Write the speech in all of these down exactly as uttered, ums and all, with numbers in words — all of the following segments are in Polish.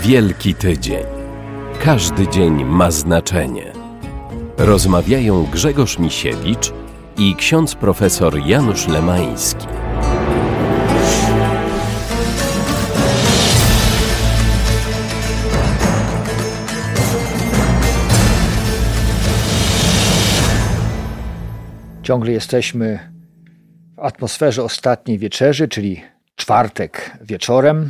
Wielki Tydzień. Każdy dzień ma znaczenie. Rozmawiają Grzegorz Misiewicz i ksiądz profesor Janusz Lemański. Ciągle jesteśmy w atmosferze ostatniej wieczerzy, czyli czwartek wieczorem.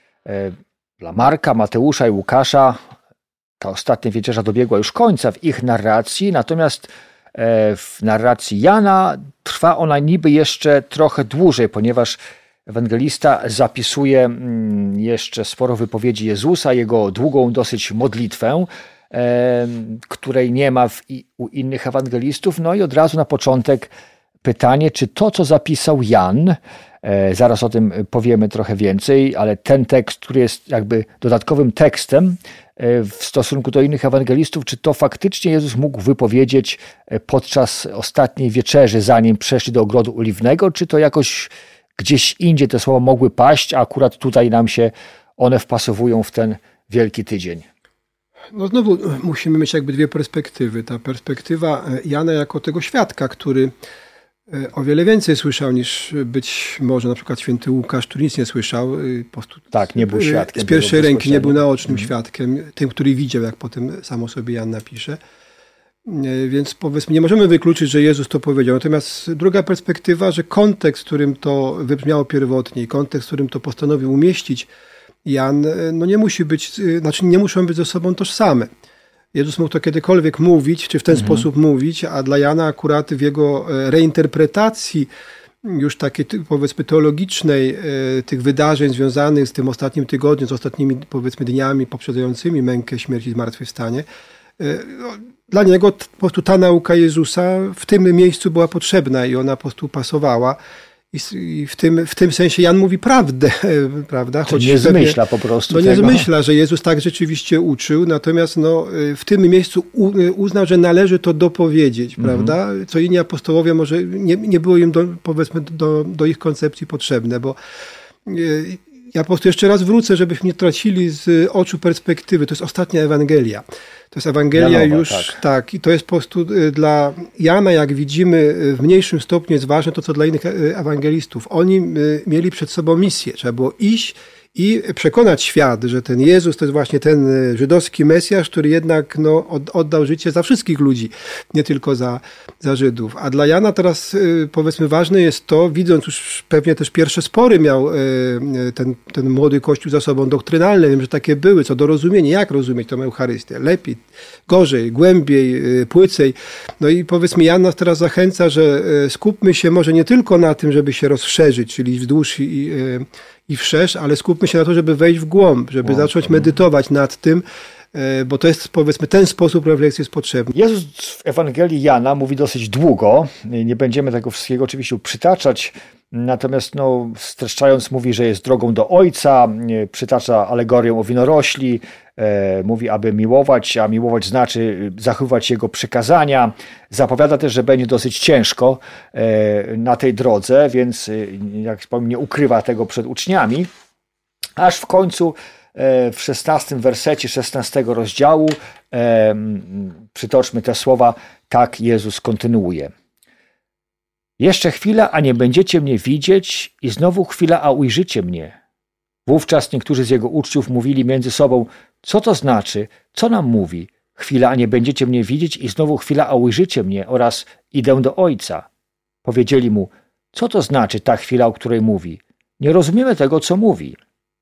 Dla Marka, Mateusza i Łukasza ta ostatnia wieczerza dobiegła już końca w ich narracji, natomiast w narracji Jana trwa ona niby jeszcze trochę dłużej, ponieważ ewangelista zapisuje jeszcze sporo wypowiedzi Jezusa, jego długą dosyć modlitwę, której nie ma w, u innych ewangelistów. No i od razu na początek pytanie, czy to, co zapisał Jan, zaraz o tym powiemy trochę więcej, ale ten tekst, który jest jakby dodatkowym tekstem w stosunku do innych ewangelistów, czy to faktycznie Jezus mógł wypowiedzieć podczas ostatniej wieczerzy, zanim przeszli do Ogrodu Oliwnego, czy to jakoś gdzieś indziej te słowa mogły paść, a akurat tutaj nam się one wpasowują w ten Wielki Tydzień? No znowu musimy mieć jakby dwie perspektywy. Ta perspektywa Jana jako tego świadka, który o wiele więcej słyszał niż być może na przykład święty Łukasz, który nic nie słyszał. Po prostu tak, nie był świadkiem. Z pierwszej ręki nie był naocznym mhm. świadkiem, tym, który widział, jak potem sam o sobie Jan napisze. Więc powiedzmy, nie możemy wykluczyć, że Jezus to powiedział. Natomiast druga perspektywa, że kontekst, w którym to wybrzmiało pierwotnie, kontekst, w którym to postanowił umieścić Jan, no nie musi być, znaczy nie muszą być ze sobą tożsame. Jezus mógł to kiedykolwiek mówić, czy w ten mhm. sposób mówić, a dla Jana akurat w jego reinterpretacji już takiej, powiedzmy, teologicznej tych wydarzeń związanych z tym ostatnim tygodniem, z ostatnimi, powiedzmy, dniami poprzedzającymi mękę, śmierć i zmartwychwstanie, dla niego po prostu ta nauka Jezusa w tym miejscu była potrzebna i ona po prostu pasowała. I w tym, w tym sensie Jan mówi prawdę, prawda? Choć nie zmyśla po prostu No nie tego. zmyśla, że Jezus tak rzeczywiście uczył, natomiast no, w tym miejscu uznał, że należy to dopowiedzieć, mhm. prawda? Co inni apostołowie może nie, nie było im, do, powiedzmy, do, do ich koncepcji potrzebne, bo ja po prostu jeszcze raz wrócę, żebyśmy nie tracili z oczu perspektywy. To jest ostatnia Ewangelia. To jest Ewangelia Janowa, już, tak. tak, i to jest po prostu dla Jana, jak widzimy, w mniejszym stopniu jest ważne to, co dla innych ewangelistów. Oni mieli przed sobą misję. Trzeba było iść i przekonać świat, że ten Jezus to jest właśnie ten żydowski Mesjasz, który jednak no, oddał życie za wszystkich ludzi, nie tylko za, za Żydów. A dla Jana teraz, powiedzmy, ważne jest to, widząc już pewnie też pierwsze spory miał ten, ten młody Kościół za sobą doktrynalne, wiem, że takie były, co do rozumienia, jak rozumieć tą Eucharystię, lepiej, gorzej, głębiej, płycej. No i powiedzmy, Jan nas teraz zachęca, że skupmy się może nie tylko na tym, żeby się rozszerzyć, czyli wzdłuż i i wszerz, ale skupmy się na to, żeby wejść w głąb, żeby o, zacząć medytować nad tym, bo to jest, powiedzmy, ten sposób refleksji jest potrzebny. Jezus w Ewangelii Jana mówi dosyć długo, nie będziemy tego wszystkiego oczywiście przytaczać, natomiast no, streszczając mówi, że jest drogą do Ojca, przytacza alegorię o winorośli, e, mówi, aby miłować, a miłować znaczy zachowywać Jego przykazania. Zapowiada też, że będzie dosyć ciężko e, na tej drodze, więc jak powiem, nie ukrywa tego przed uczniami, aż w końcu w szesnastym wersecie szesnastego rozdziału e, przytoczmy te słowa, tak Jezus kontynuuje. Jeszcze chwila, a nie będziecie mnie widzieć i znowu chwila, a ujrzycie mnie. Wówczas niektórzy z jego uczniów mówili między sobą, co to znaczy, co nam mówi? Chwila, a nie będziecie mnie widzieć i znowu chwila, a ujrzycie mnie oraz idę do Ojca. Powiedzieli mu, co to znaczy ta chwila, o której mówi? Nie rozumiemy tego, co mówi.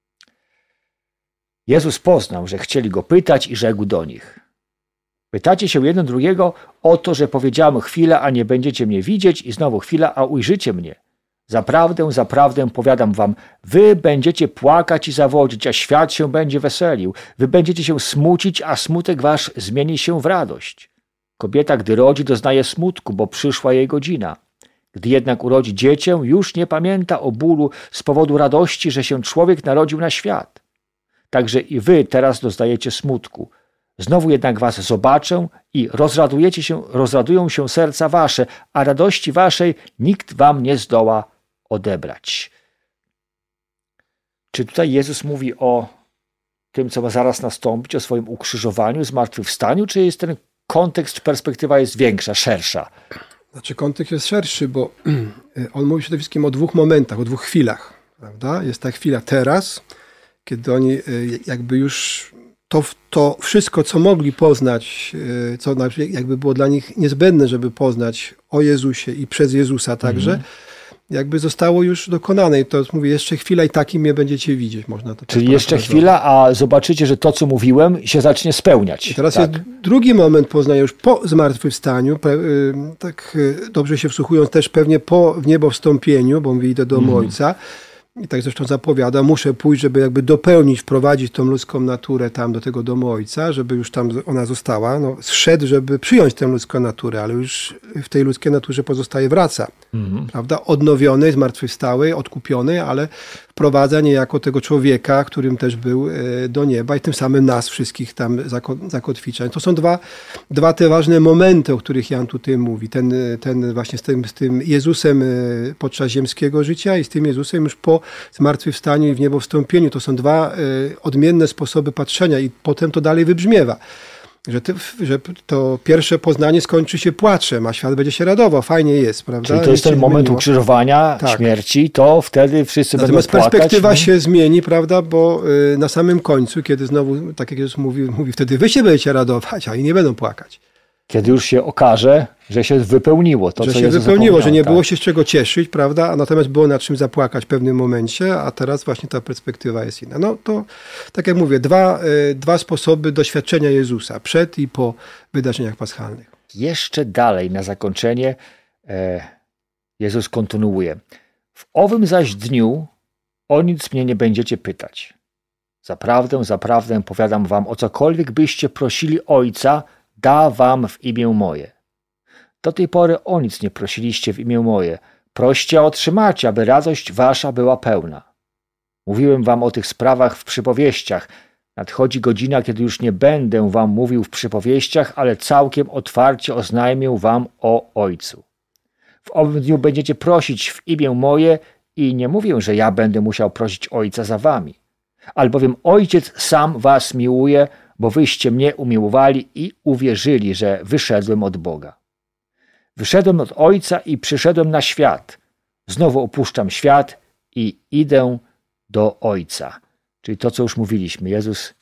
Jezus poznał, że chcieli go pytać i rzekł do nich. Pytacie się jeden drugiego o to, że powiedziałem chwilę, a nie będziecie mnie widzieć i znowu chwila, a ujrzycie mnie. Zaprawdę, zaprawdę powiadam wam, wy będziecie płakać i zawodzić, a świat się będzie weselił. Wy będziecie się smucić, a smutek wasz zmieni się w radość. Kobieta, gdy rodzi, doznaje smutku, bo przyszła jej godzina. Gdy jednak urodzi dziecię, już nie pamięta o bólu z powodu radości, że się człowiek narodził na świat. Także i wy teraz doznajecie smutku. Znowu jednak was zobaczę i rozradujecie się, rozradują się serca wasze, a radości waszej nikt wam nie zdoła odebrać. Czy tutaj Jezus mówi o tym, co ma zaraz nastąpić, o swoim ukrzyżowaniu, zmartwychwstaniu, czy jest ten kontekst, perspektywa jest większa, szersza? Znaczy kontekst jest szerszy, bo on mówi przede wszystkim o dwóch momentach, o dwóch chwilach. Prawda? Jest ta chwila teraz, kiedy oni jakby już to, to wszystko, co mogli poznać, co jakby było dla nich niezbędne, żeby poznać o Jezusie i przez Jezusa także, mm. jakby zostało już dokonane. I to mówię, jeszcze chwila i takim mnie będziecie widzieć. Można to Czyli jeszcze chwila, a zobaczycie, że to, co mówiłem, się zacznie spełniać. I teraz tak. jest drugi moment poznania już po zmartwychwstaniu, tak dobrze się wsłuchując też pewnie po w niebo wstąpieniu, bo mówi, idę do mm. Ojca. I tak zresztą zapowiada, muszę pójść, żeby jakby dopełnić, wprowadzić tą ludzką naturę tam do tego domu Ojca, żeby już tam ona została. No, zszedł, żeby przyjąć tę ludzką naturę, ale już w tej ludzkiej naturze pozostaje, wraca. Mhm. Prawda? Odnowiony, zmartwychwstały, odkupiony, ale wprowadza niejako tego człowieka, którym też był, do nieba i tym samym nas wszystkich tam zakotwicza. To są dwa, dwa te ważne momenty, o których Jan tutaj mówi. Ten, ten właśnie z tym, z tym Jezusem podczas ziemskiego życia i z tym Jezusem już po zmartwychwstaniu i w niebo wstąpieniu. To są dwa odmienne sposoby patrzenia i potem to dalej wybrzmiewa. Że, ty, że to pierwsze poznanie skończy się płaczem, a świat będzie się radował. Fajnie jest, prawda? Czyli to jest ten moment zmieniło. ukrzyżowania, tak. śmierci, to wtedy wszyscy Natomiast będą płakać. Perspektywa się zmieni, prawda? Bo y, na samym końcu, kiedy znowu, tak jak Jezus mówi, mówi, wtedy wy się będziecie radować, a oni nie będą płakać. Kiedy już się okaże, że się wypełniło to, że co się Jezus wypełniło, że nie tak. było się z czego cieszyć, prawda? A natomiast było nad czym zapłakać w pewnym momencie, a teraz właśnie ta perspektywa jest inna. No to, tak jak mówię, dwa, y, dwa sposoby doświadczenia Jezusa, przed i po wydarzeniach paschalnych. Jeszcze dalej, na zakończenie, e, Jezus kontynuuje. W owym zaś dniu o nic mnie nie będziecie pytać. Zaprawdę, zaprawdę powiadam wam, o cokolwiek byście prosili Ojca, da wam w imię moje. Do tej pory o nic nie prosiliście w imię moje. Proście, a otrzymacie, aby radość wasza była pełna. Mówiłem wam o tych sprawach w przypowieściach. Nadchodzi godzina, kiedy już nie będę wam mówił w przypowieściach, ale całkiem otwarcie oznajmię wam o Ojcu. W owym dniu będziecie prosić w imię moje i nie mówię, że ja będę musiał prosić Ojca za wami. Albowiem Ojciec sam was miłuje, bo wyście mnie umiłowali i uwierzyli, że wyszedłem od Boga. Wyszedłem od Ojca i przyszedłem na świat. Znowu opuszczam świat i idę do Ojca. Czyli to, co już mówiliśmy. Jezus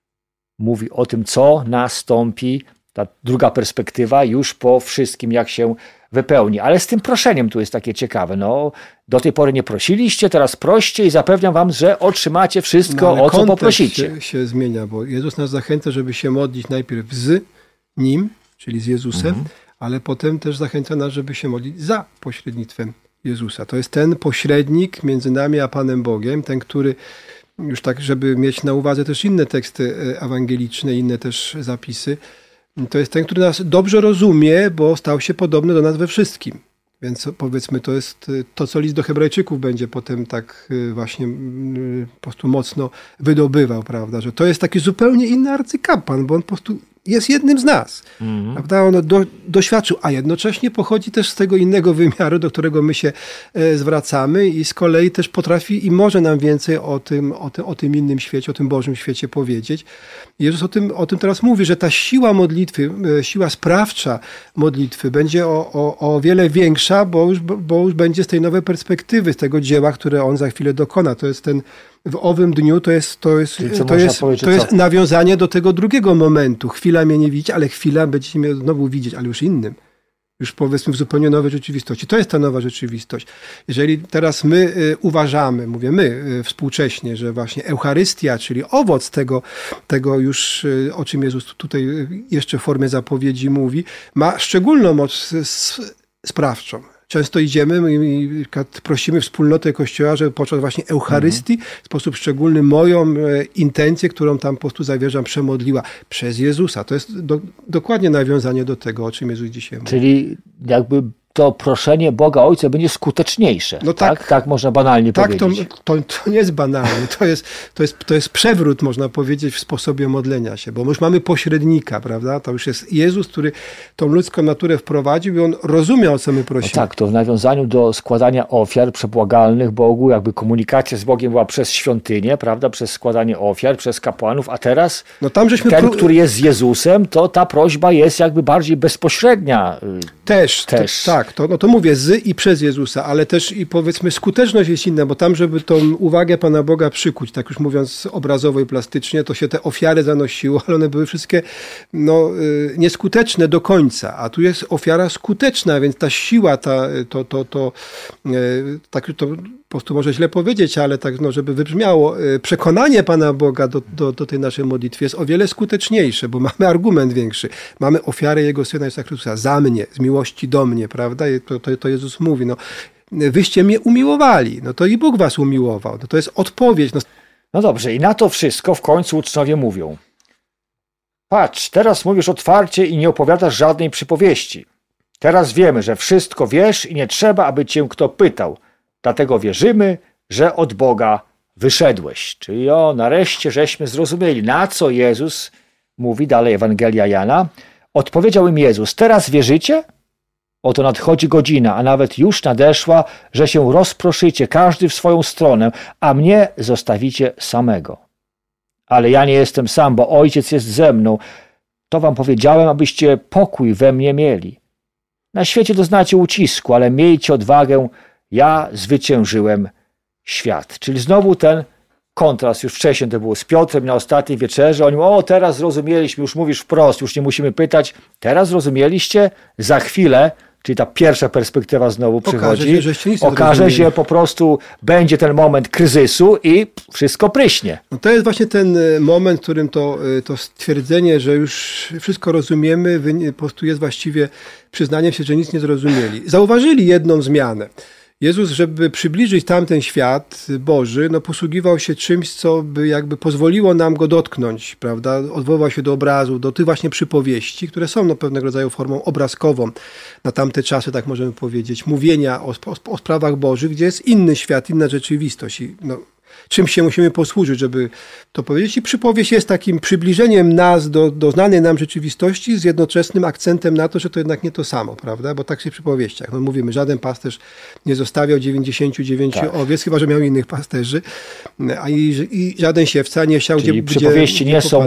mówi o tym, co nastąpi, ta druga perspektywa, już po wszystkim, jak się wypełni. Ale z tym proszeniem tu jest takie ciekawe. No, do tej pory nie prosiliście, teraz proście i zapewniam wam, że otrzymacie wszystko, no, o co poprosicie. Się, się zmienia, bo Jezus nas zachęca, żeby się modlić najpierw z Nim, czyli z Jezusem, mhm. ale potem też zachęca nas, żeby się modlić za pośrednictwem Jezusa. To jest ten pośrednik między nami a Panem Bogiem, ten, który już tak, żeby mieć na uwadze też inne teksty ewangeliczne, inne też zapisy, to jest ten, który nas dobrze rozumie, bo stał się podobny do nas we wszystkim. Więc powiedzmy, to jest to, co list do Hebrajczyków będzie potem tak właśnie po prostu mocno wydobywał, prawda? Że to jest taki zupełnie inny arcykapłan, bo on po prostu jest jednym z nas. Mm-hmm. Prawda? On do, doświadczył, a jednocześnie pochodzi też z tego innego wymiaru, do którego my się e, zwracamy i z kolei też potrafi i może nam więcej o tym, o, tym, o tym innym świecie, o tym Bożym świecie powiedzieć. Jezus o tym, o tym teraz mówi, że ta siła modlitwy, e, siła sprawcza modlitwy będzie o, o, o wiele większa, bo już, bo już będzie z tej nowej perspektywy, z tego dzieła, które On za chwilę dokona. To jest ten w owym dniu to jest, to jest, to jest, to jest nawiązanie do tego drugiego momentu. Chwila mnie nie widzieć, ale chwila będziecie mnie znowu widzieć, ale już innym. Już powiedzmy w zupełnie nowej rzeczywistości. To jest ta nowa rzeczywistość. Jeżeli teraz my y, uważamy, mówię my y, współcześnie, że właśnie Eucharystia, czyli owoc tego, tego już, y, o czym Jezus tutaj y, jeszcze w formie zapowiedzi mówi, ma szczególną moc sprawczą. Często idziemy i prosimy wspólnotę Kościoła, żeby podczas właśnie Eucharystii mhm. w sposób szczególny moją intencję, którą tam po prostu zawierzam, przemodliła przez Jezusa. To jest do, dokładnie nawiązanie do tego, o czym Jezus dzisiaj mówi. Czyli jakby to proszenie Boga Ojca będzie skuteczniejsze. No tak, tak, tak można banalnie tak, powiedzieć. Tak, to, to, to nie jest banalnie. To jest, to, jest, to jest przewrót, można powiedzieć, w sposobie modlenia się, bo my już mamy pośrednika, prawda? To już jest Jezus, który tą ludzką naturę wprowadził i on rozumiał, o co my prosimy. No tak, to w nawiązaniu do składania ofiar przebłagalnych Bogu, jakby komunikacja z Bogiem była przez świątynię, prawda? Przez składanie ofiar, przez kapłanów, a teraz no tam żeśmy ten, pró- który jest z Jezusem, to ta prośba jest jakby bardziej bezpośrednia. Też, też. To, tak, to, no to mówię z i przez Jezusa, ale też i powiedzmy skuteczność jest inna, bo tam, żeby tą uwagę Pana Boga przykuć, tak już mówiąc obrazowo i plastycznie, to się te ofiary zanosiło, ale one były wszystkie no, y, nieskuteczne do końca, a tu jest ofiara skuteczna, więc ta siła, ta, to, to, to, y, tak to po prostu może źle powiedzieć, ale tak, no, żeby wybrzmiało, y, przekonanie Pana Boga do, do, do tej naszej modlitwy jest o wiele skuteczniejsze, bo mamy argument większy. Mamy ofiarę Jego Syna Jezusa Chrystusa za mnie, z miłości do mnie, prawda? I to, to, to Jezus mówi, no, wyście mnie umiłowali, no to i Bóg was umiłował. No to jest odpowiedź. No. no dobrze, i na to wszystko w końcu uczniowie mówią: patrz, teraz mówisz otwarcie i nie opowiadasz żadnej przypowieści. Teraz wiemy, że wszystko wiesz i nie trzeba, aby cię kto pytał. Dlatego wierzymy, że od Boga wyszedłeś. Czyli o, nareszcie żeśmy zrozumieli, na co Jezus mówi, dalej Ewangelia Jana. Odpowiedział im Jezus: teraz wierzycie? Oto nadchodzi godzina, a nawet już nadeszła, że się rozproszycie, każdy w swoją stronę, a mnie zostawicie samego. Ale ja nie jestem sam, bo Ojciec jest ze mną. To wam powiedziałem, abyście pokój we mnie mieli. Na świecie doznacie ucisku, ale miejcie odwagę, ja zwyciężyłem świat. Czyli znowu ten kontrast, już wcześniej to było z Piotrem na ostatniej wieczerzy. Oni mówią: o, teraz zrozumieliśmy, już mówisz wprost, już nie musimy pytać. Teraz zrozumieliście? Za chwilę, czyli ta pierwsza perspektywa znowu przychodzi. Okaże się, że Okaże się, po prostu będzie ten moment kryzysu i wszystko pryśnie. No to jest właśnie ten moment, w którym to, to stwierdzenie, że już wszystko rozumiemy, po prostu jest właściwie przyznaniem się, że nic nie zrozumieli. Zauważyli jedną zmianę. Jezus, żeby przybliżyć tamten świat Boży, no posługiwał się czymś, co by jakby pozwoliło nam go dotknąć, prawda? Odwoływał się do obrazu, do tych właśnie przypowieści, które są no pewnego rodzaju formą obrazkową na tamte czasy, tak możemy powiedzieć, mówienia o, o, o sprawach Bożych, gdzie jest inny świat, inna rzeczywistość. I no, czym się musimy posłużyć, żeby to powiedzieć. I przypowieść jest takim przybliżeniem nas do, do znanej nam rzeczywistości z jednoczesnym akcentem na to, że to jednak nie to samo, prawda? Bo tak się w przypowieściach. No mówimy, żaden pasterz nie zostawiał dziewięćdziesięciu dziewięciu tak. owiec, chyba że miał innych pasterzy, a i, i żaden siewca nie siał, Czyli gdzie przypowieści gdzie nie są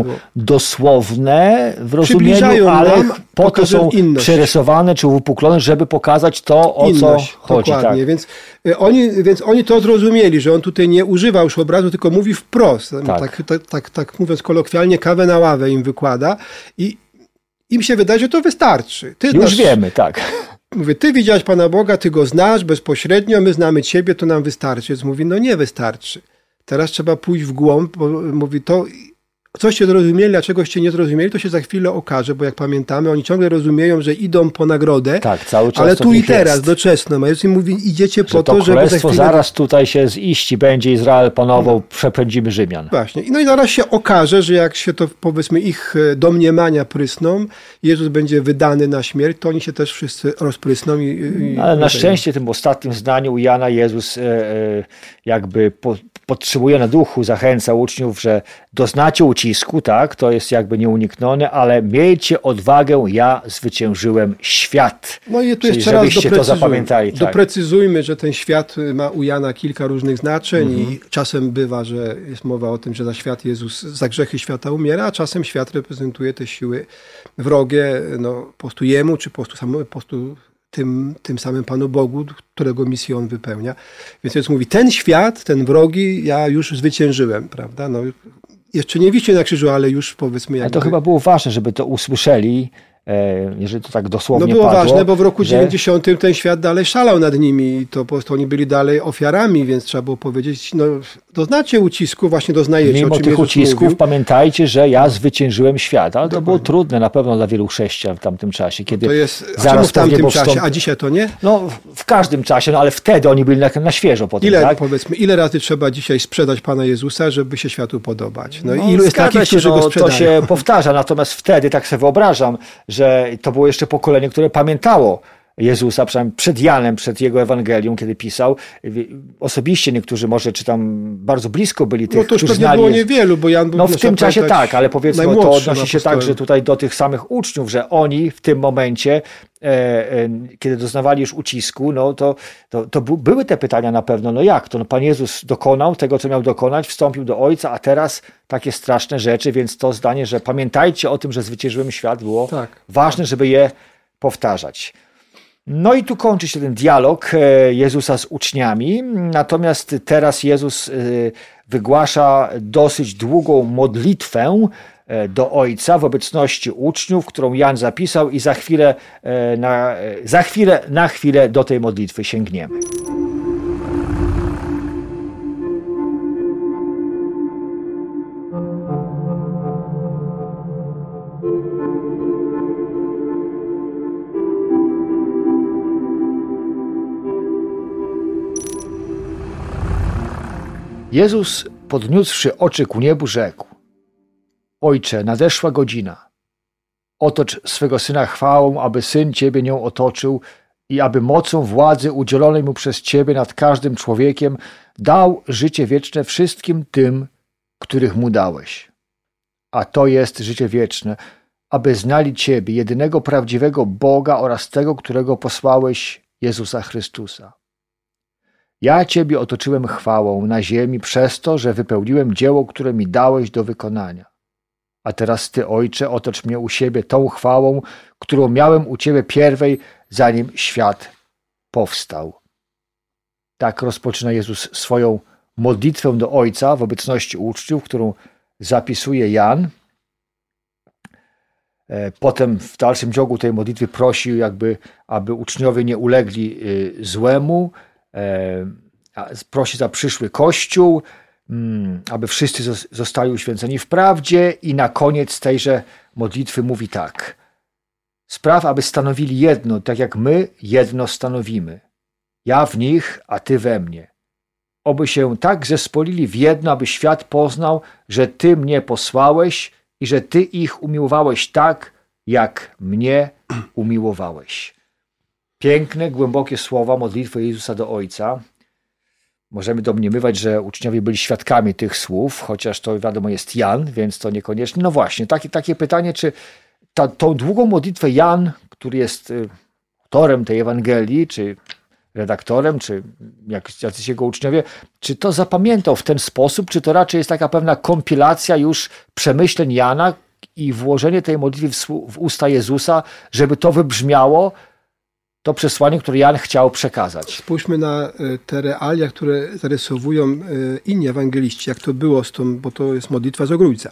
dosłowne w rozumieniu, ale nam, po to są inność. przerysowane czy uwypuklone, żeby pokazać to, o inność, co chodzi. Dokładnie, tak. więc, oni, więc oni to zrozumieli, że on tutaj nie używa już obrazu, tylko mówi wprost. Tak. Tak, tak, tak, tak mówiąc kolokwialnie, kawę na ławę im wykłada i im się wydaje, że to wystarczy. Ty Już znasz, wiemy, tak. Mówię, ty widziałeś Pana Boga, ty go znasz bezpośrednio, my znamy ciebie, to nam wystarczy. Więc mówi, no nie wystarczy. Teraz trzeba pójść w głąb, bo mówi, to coście zrozumieli, a czegoście nie zrozumieli, to się za chwilę okaże, bo jak pamiętamy, oni ciągle rozumieją, że idą po nagrodę, tak, cały czas ale to tu i jest. teraz, doczesno. A Jezus im mówi, idziecie po że to, to, żeby za królestwo chwilę... zaraz tutaj się ziści, będzie Izrael panował, no. przepędzimy Rzymian. Właśnie. No i zaraz się okaże, że jak się to, powiedzmy, ich domniemania prysną, Jezus będzie wydany na śmierć, to oni się też wszyscy rozprysną. I, i ale na szczęście w tym ostatnim zdaniu u Jana Jezus e, e, jakby po, podtrzymuje na duchu, zachęca uczniów, że doznacie ucisku, tak, to jest jakby nieuniknione, ale miejcie odwagę, ja zwyciężyłem świat. No i tu Czyli jeszcze raz żebyście to zapamiętali. Tak. Doprecyzujmy, że ten świat ma u Jana kilka różnych znaczeń mhm. i czasem bywa, że jest mowa o tym, że za świat Jezus, za grzechy świata umiera, a czasem świat reprezentuje te siły wrogie, no, po prostu jemu, czy po prostu, sam, po prostu tym, tym samym Panu Bogu, którego misję on wypełnia. Więc Jezus mówi, ten świat, ten wrogi, ja już zwyciężyłem, prawda? No, jeszcze nie wisi na krzyżu, ale już powiedzmy... Jakby... Ale to chyba było ważne, żeby to usłyszeli, jeżeli to tak dosłownie No było padło, ważne, bo w roku że... dziewięćdziesiątym ten świat dalej szalał nad nimi i to po prostu oni byli dalej ofiarami, więc trzeba było powiedzieć, no doznacie ucisku, właśnie doznajecie. Mimo tych Jezus ucisków mówił. Pamiętajcie, że ja zwyciężyłem świat, ale Dokładnie. to było trudne na pewno dla wielu chrześcijan w tamtym czasie. Kiedy To jest, a zaraz czemu w tamtym pewnie czasie, powstąp... a dzisiaj to nie? No w każdym czasie, no ale wtedy oni byli na, na świeżo potem, Ile, tak? powiedzmy, ile razy trzeba dzisiaj sprzedać Pana Jezusa, żeby się światu podobać? No, No, ilu jest zgadza takich, się, którzy no, go to sprzedają? się powtarza, natomiast wtedy tak sobie wyobrażam, że to było jeszcze pokolenie, które pamiętało Jezusa, przynajmniej przed Janem, przed jego Ewangelią, kiedy pisał. Osobiście niektórzy może, czy tam bardzo blisko byli tych, no to już którzy pewnie znali. było niewielu, bo Jan był... No w tym czasie tak, ale powiedzmy, to odnosi się także tutaj do tych samych uczniów, że oni w tym momencie, e, e, kiedy doznawali już ucisku, no to, to, to były te pytania na pewno, no jak to? No Pan Jezus dokonał tego, co miał dokonać, wstąpił do Ojca, a teraz takie straszne rzeczy, więc to zdanie, że pamiętajcie o tym, że zwyciężyłem świat, było tak, ważne, tak. żeby je powtarzać. No i tu kończy się ten dialog Jezusa z uczniami, natomiast teraz Jezus wygłasza dosyć długą modlitwę do Ojca w obecności uczniów, którą Jan zapisał i za chwilę na, za chwilę, na chwilę do tej modlitwy sięgniemy. Jezus, podniósłszy oczy ku niebu, rzekł: Ojcze, nadeszła godzina. Otocz swego Syna chwałą, aby Syn Ciebie nią otoczył i aby mocą władzy udzielonej Mu przez Ciebie nad każdym człowiekiem dał życie wieczne wszystkim tym, których Mu dałeś. A to jest życie wieczne, aby znali Ciebie, jedynego prawdziwego Boga oraz tego, którego posłałeś, Jezusa Chrystusa. Ja Ciebie otoczyłem chwałą na ziemi przez to, że wypełniłem dzieło, które mi dałeś do wykonania. A teraz Ty, Ojcze, otocz mnie u siebie tą chwałą, którą miałem u Ciebie pierwej, zanim świat powstał. Tak rozpoczyna Jezus swoją modlitwę do Ojca w obecności uczniów, którą zapisuje Jan. Potem w dalszym ciągu tej modlitwy prosi, jakby, aby uczniowie nie ulegli złemu, prosi za przyszły Kościół, aby wszyscy zostali uświęceni w prawdzie i na koniec tejże modlitwy mówi tak: spraw, aby stanowili jedno, tak jak my jedno stanowimy. Ja w nich, a Ty we mnie. Oby się tak zespolili w jedno, aby świat poznał, że Ty mnie posłałeś i że Ty ich umiłowałeś tak, jak mnie umiłowałeś. Piękne, głębokie słowa modlitwy Jezusa do Ojca. Możemy domniemywać, że uczniowie byli świadkami tych słów, chociaż to wiadomo jest Jan, więc to niekoniecznie. No właśnie, takie, takie pytanie, czy ta, tą długą modlitwę Jan, który jest autorem tej Ewangelii, czy redaktorem, czy jak, jacyś jego uczniowie, czy to zapamiętał w ten sposób, czy to raczej jest taka pewna kompilacja już przemyśleń Jana i włożenie tej modlitwy w, w usta Jezusa, żeby to wybrzmiało, to przesłanie, które Jan chciał przekazać. Spójrzmy na te realia, które zarysowują inni ewangeliści, jak to było z tą, bo to jest modlitwa z Ogrójca,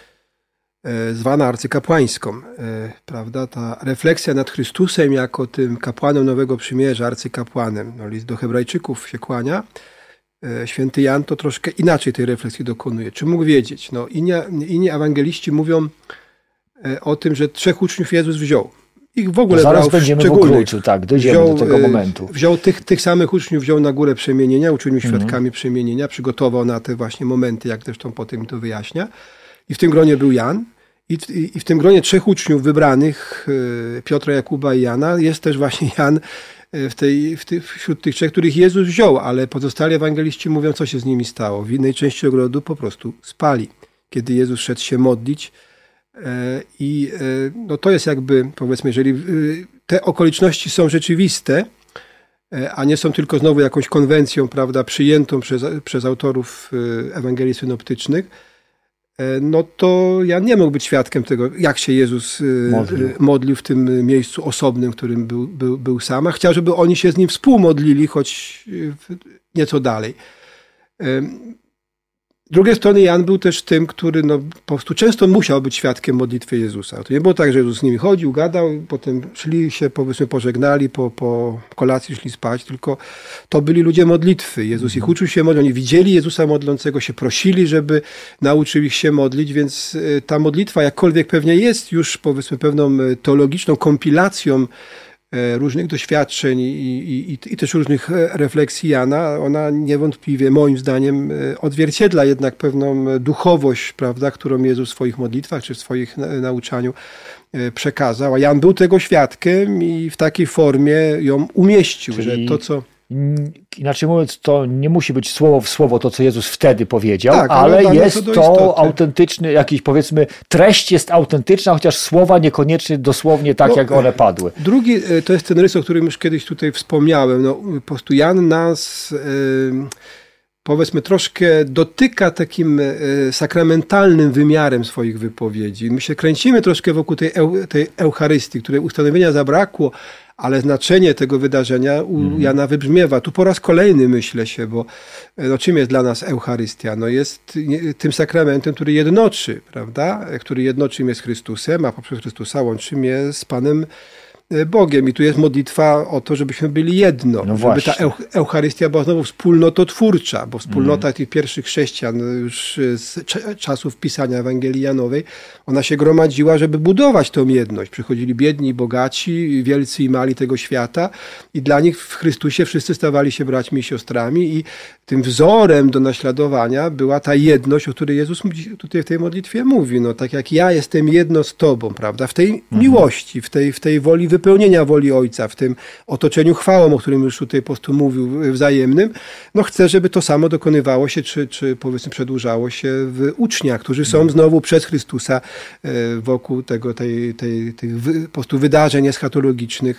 zwana arcykapłańską, prawda? Ta refleksja nad Chrystusem jako tym kapłanem Nowego Przymierza, arcykapłanem, no, list do Hebrajczyków się kłania. Święty Jan to troszkę inaczej tej refleksji dokonuje. Czy mógł wiedzieć? No, inni, inni ewangeliści mówią o tym, że trzech uczniów Jezus wziął. Ich w ogóle to zaraz brał będziemy w Ogrójcu, tak, dojdziemy wziął, do tego momentu. Wziął tych, tych samych uczniów, wziął na górę przemienienia, uczynił świadkami mm. przemienienia, przygotował na te właśnie momenty, jak zresztą potem to wyjaśnia. I w tym gronie był Jan. I, i, I w tym gronie trzech uczniów wybranych, Piotra, Jakuba i Jana, jest też właśnie Jan w tej, w tej, wśród tych trzech, których Jezus wziął, ale pozostali ewangeliści mówią, co się z nimi stało. W innej części ogrodu po prostu spali, kiedy Jezus szedł się modlić. I no to jest jakby, powiedzmy, jeżeli te okoliczności są rzeczywiste, a nie są tylko znowu jakąś konwencją, prawda, przyjętą przez, przez autorów Ewangelii synoptycznych, no to ja nie mógł być świadkiem tego, jak się Jezus modlił, modlił w tym miejscu osobnym, w którym był, był, był sam, a chciał, żeby oni się z nim współmodlili, choć nieco dalej. Z drugiej strony Jan był też tym, który no, po prostu często musiał być świadkiem modlitwy Jezusa. To nie było tak, że Jezus z nimi chodził, gadał, potem szli się, powiedzmy, pożegnali, po, po kolacji szli spać, tylko to byli ludzie modlitwy. Jezus ich uczył się modlić, oni widzieli Jezusa modlącego się, prosili, żeby nauczył ich się modlić, więc ta modlitwa, jakkolwiek pewnie jest już, powiedzmy, pewną teologiczną kompilacją różnych doświadczeń i, i, i też różnych refleksji Jana, ona niewątpliwie moim zdaniem odzwierciedla jednak pewną duchowość, prawda, którą Jezus w swoich modlitwach czy w swoich nauczaniu przekazał. A Jan był tego świadkiem i w takiej formie ją umieścił, Czyli... że to, co... Inaczej mówiąc, to nie musi być słowo w słowo to, co Jezus wtedy powiedział, tak, ale no, jest to, to autentyczny, jakiś powiedzmy, treść jest autentyczna, chociaż słowa niekoniecznie dosłownie tak, no, jak one padły. Drugi, to jest ten rys, o którym już kiedyś tutaj wspomniałem. No, po prostu Jan nas, yy, powiedzmy, troszkę dotyka takim yy, sakramentalnym wymiarem swoich wypowiedzi. My się kręcimy troszkę wokół tej, eu, tej Eucharystii, której ustanowienia zabrakło, ale znaczenie tego wydarzenia u mm. Jana wybrzmiewa. Tu po raz kolejny myślę się, bo no, czym jest dla nas Eucharystia? No, jest tym sakramentem, który jednoczy, prawda? Który jednoczy mnie z Chrystusem, a poprzez Chrystusa łączy mnie z Panem Bogiem. I tu jest modlitwa o to, żebyśmy byli jedno. No żeby właśnie. ta Eucharystia była znowu wspólnototwórcza, bo wspólnota mm. tych pierwszych chrześcijan już z czasów pisania Ewangelii Janowej, ona się gromadziła, żeby budować tą jedność. Przychodzili biedni i bogaci, wielcy i mali tego świata i dla nich w Chrystusie wszyscy stawali się braćmi i siostrami i tym wzorem do naśladowania była ta jedność, o której Jezus tutaj w tej modlitwie mówi. No, tak jak ja jestem jedno z Tobą, prawda? W tej mhm. miłości, w tej, w tej woli wypełnienia woli Ojca, w tym otoczeniu chwałą, o którym już tutaj po prostu mówił, wzajemnym. No chcę, żeby to samo dokonywało się, czy, czy powiedzmy przedłużało się w uczniach, którzy są znowu przez Chrystusa wokół tego, tej, tej, tych po prostu wydarzeń eschatologicznych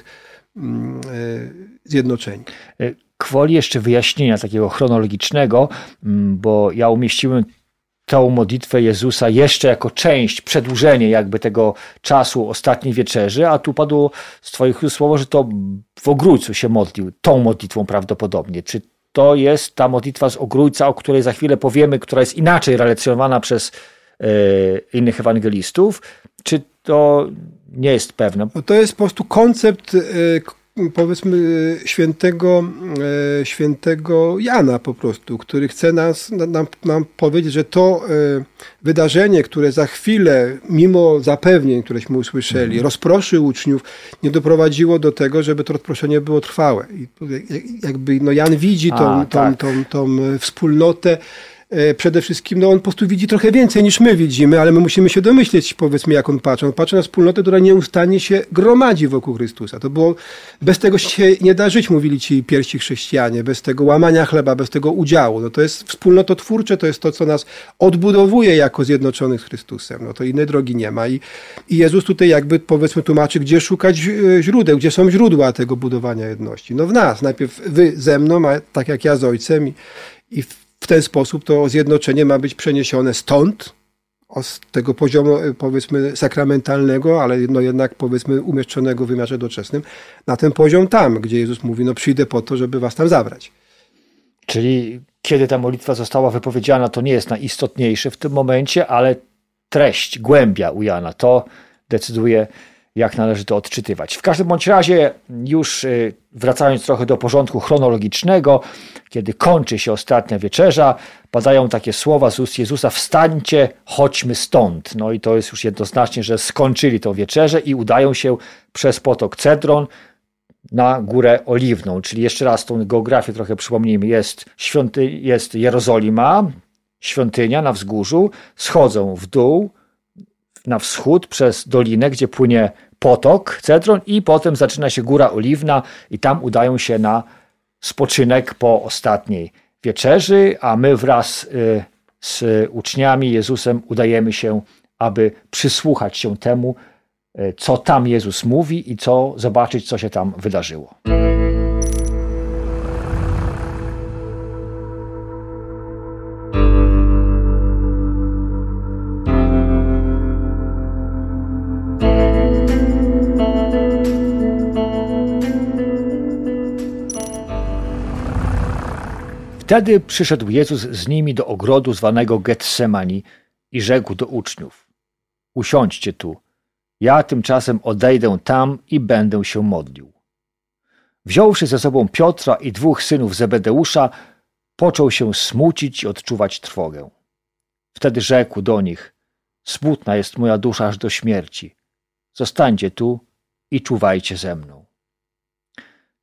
zjednoczeni. Gwoli jeszcze wyjaśnienia takiego chronologicznego, bo ja umieściłem tę modlitwę Jezusa jeszcze jako część, przedłużenie jakby tego czasu ostatniej wieczerzy, a tu padło z Twoich słowo, że to w Ogrójcu się modlił, tą modlitwą prawdopodobnie. Czy to jest ta modlitwa z Ogrójca, o której za chwilę powiemy, która jest inaczej relacjonowana przez e, innych ewangelistów, czy to nie jest pewne? No to jest po prostu koncept, powiedzmy, świętego, świętego Jana po prostu, który chce nas, nam, nam powiedzieć, że to wydarzenie, które za chwilę, mimo zapewnień, któreśmy usłyszeli, mhm. rozproszy uczniów, nie doprowadziło do tego, żeby to rozproszenie było trwałe. I jakby no Jan widzi tą, A, tak. tą, tą, tą, tą wspólnotę. Przede wszystkim, no on po prostu widzi trochę więcej niż my widzimy, ale my musimy się domyśleć, powiedzmy, jak on patrzy. On patrzy na wspólnotę, która nieustannie się gromadzi wokół Chrystusa. To było, bez tego się nie da żyć, mówili ci pierwsi chrześcijanie, bez tego łamania chleba, bez tego udziału. No to jest wspólnototwórcze, to jest to, co nas odbudowuje jako zjednoczonych z Chrystusem. No to innej drogi nie ma. I, i Jezus tutaj jakby, powiedzmy, tłumaczy, gdzie szukać źródeł, gdzie są źródła tego budowania jedności. No w nas. Najpierw wy ze mną, a tak jak ja z Ojcem i, i w ten sposób to zjednoczenie ma być przeniesione stąd, z tego poziomu, powiedzmy, sakramentalnego, ale no jednak, powiedzmy, umieszczonego w wymiarze doczesnym, na ten poziom tam, gdzie Jezus mówi, no przyjdę po to, żeby was tam zabrać. Czyli kiedy ta modlitwa została wypowiedziana, to nie jest najistotniejsze w tym momencie, ale treść, głębia u Jana, to decyduje, jak należy to odczytywać. W każdym bądź razie, już wracając trochę do porządku chronologicznego, kiedy kończy się ostatnia wieczerza, padają takie słowa z ust Jezusa: wstańcie, chodźmy stąd. No i to jest już jednoznacznie, że skończyli tą wieczerzę i udają się przez potok Cedron na Górę Oliwną. Czyli jeszcze raz tą geografię trochę przypomnijmy. Jest, świąty, jest Jerozolima, świątynia na wzgórzu, schodzą w dół, na wschód przez dolinę, gdzie płynie potok Cedron i potem zaczyna się Góra Oliwna i tam udają się na spoczynek po ostatniej wieczerzy, a my wraz z uczniami Jezusem udajemy się, aby przysłuchać się temu, co tam Jezus mówi i co zobaczyć, co się tam wydarzyło. Wtedy przyszedł Jezus z nimi do ogrodu zwanego Getsemani i rzekł do uczniów: usiądźcie tu, ja tymczasem odejdę tam i będę się modlił. Wziąwszy ze sobą Piotra i dwóch synów Zebedeusza, począł się smucić i odczuwać trwogę. Wtedy rzekł do nich: smutna jest moja dusza aż do śmierci. Zostańcie tu i czuwajcie ze mną.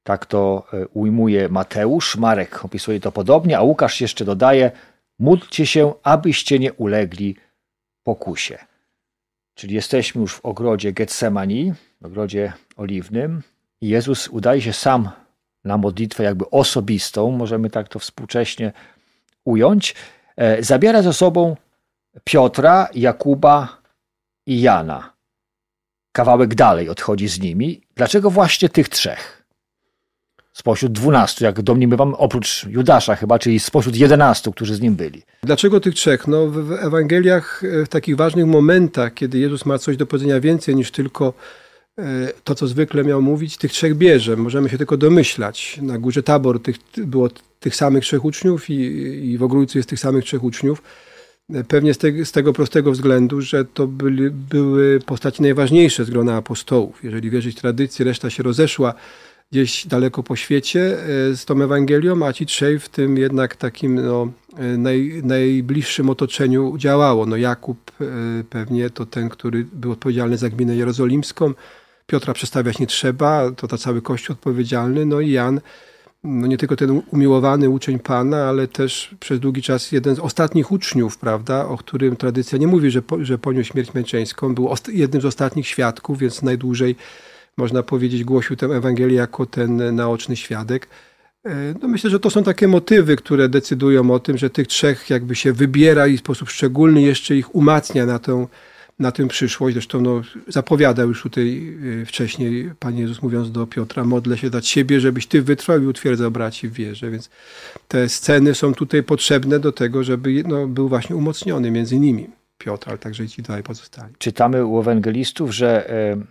Tak to ujmuje Mateusz, Marek opisuje to podobnie, a Łukasz jeszcze dodaje: módlcie się, abyście nie ulegli pokusie. Czyli jesteśmy już w ogrodzie Getsemani, w ogrodzie oliwnym i Jezus udaje się sam na modlitwę jakby osobistą, możemy tak to współcześnie ująć. Zabiera ze sobą Piotra, Jakuba i Jana. Kawałek dalej odchodzi z nimi. Dlaczego właśnie tych trzech? Spośród dwunastu, jak domniemywam, oprócz Judasza chyba, czyli spośród jedenastu, którzy z nim byli. Dlaczego tych trzech? No, w Ewangeliach, w takich ważnych momentach, kiedy Jezus ma coś do powiedzenia więcej niż tylko to, co zwykle miał mówić, tych trzech bierze. Możemy się tylko domyślać. Na górze Tabor tych, było tych samych trzech uczniów i, i w Ogrójcu jest tych samych trzech uczniów. Pewnie z, te, z tego prostego względu, że to byli, były postaci najważniejsze z grona apostołów. Jeżeli wierzyć tradycji, reszta się rozeszła gdzieś daleko po świecie z tą Ewangelią, a ci trzej w tym jednak takim no, naj, najbliższym otoczeniu działało. No Jakub pewnie to ten, który był odpowiedzialny za gminę jerozolimską. Piotra przedstawiać nie trzeba, to ta cały Kościół odpowiedzialny. No i Jan, no nie tylko ten umiłowany uczeń Pana, ale też przez długi czas jeden z ostatnich uczniów, prawda, o którym tradycja nie mówi, że, po, że poniósł śmierć męczeńską. Był jednym z ostatnich świadków, więc najdłużej, można powiedzieć, głosił tę Ewangelię jako ten naoczny świadek. No myślę, że to są takie motywy, które decydują o tym, że tych trzech jakby się wybiera i w sposób szczególny jeszcze ich umacnia na tę, na tę przyszłość. Zresztą no, zapowiadał już tutaj wcześniej Pan Jezus, mówiąc do Piotra: modlę się za ciebie, żebyś ty wytrwał i utwierdzał braci w wierze. Więc te sceny są tutaj potrzebne do tego, żeby no, był właśnie umocniony między nimi Piotr, ale także i ci dwaj pozostali. Czytamy u ewangelistów, że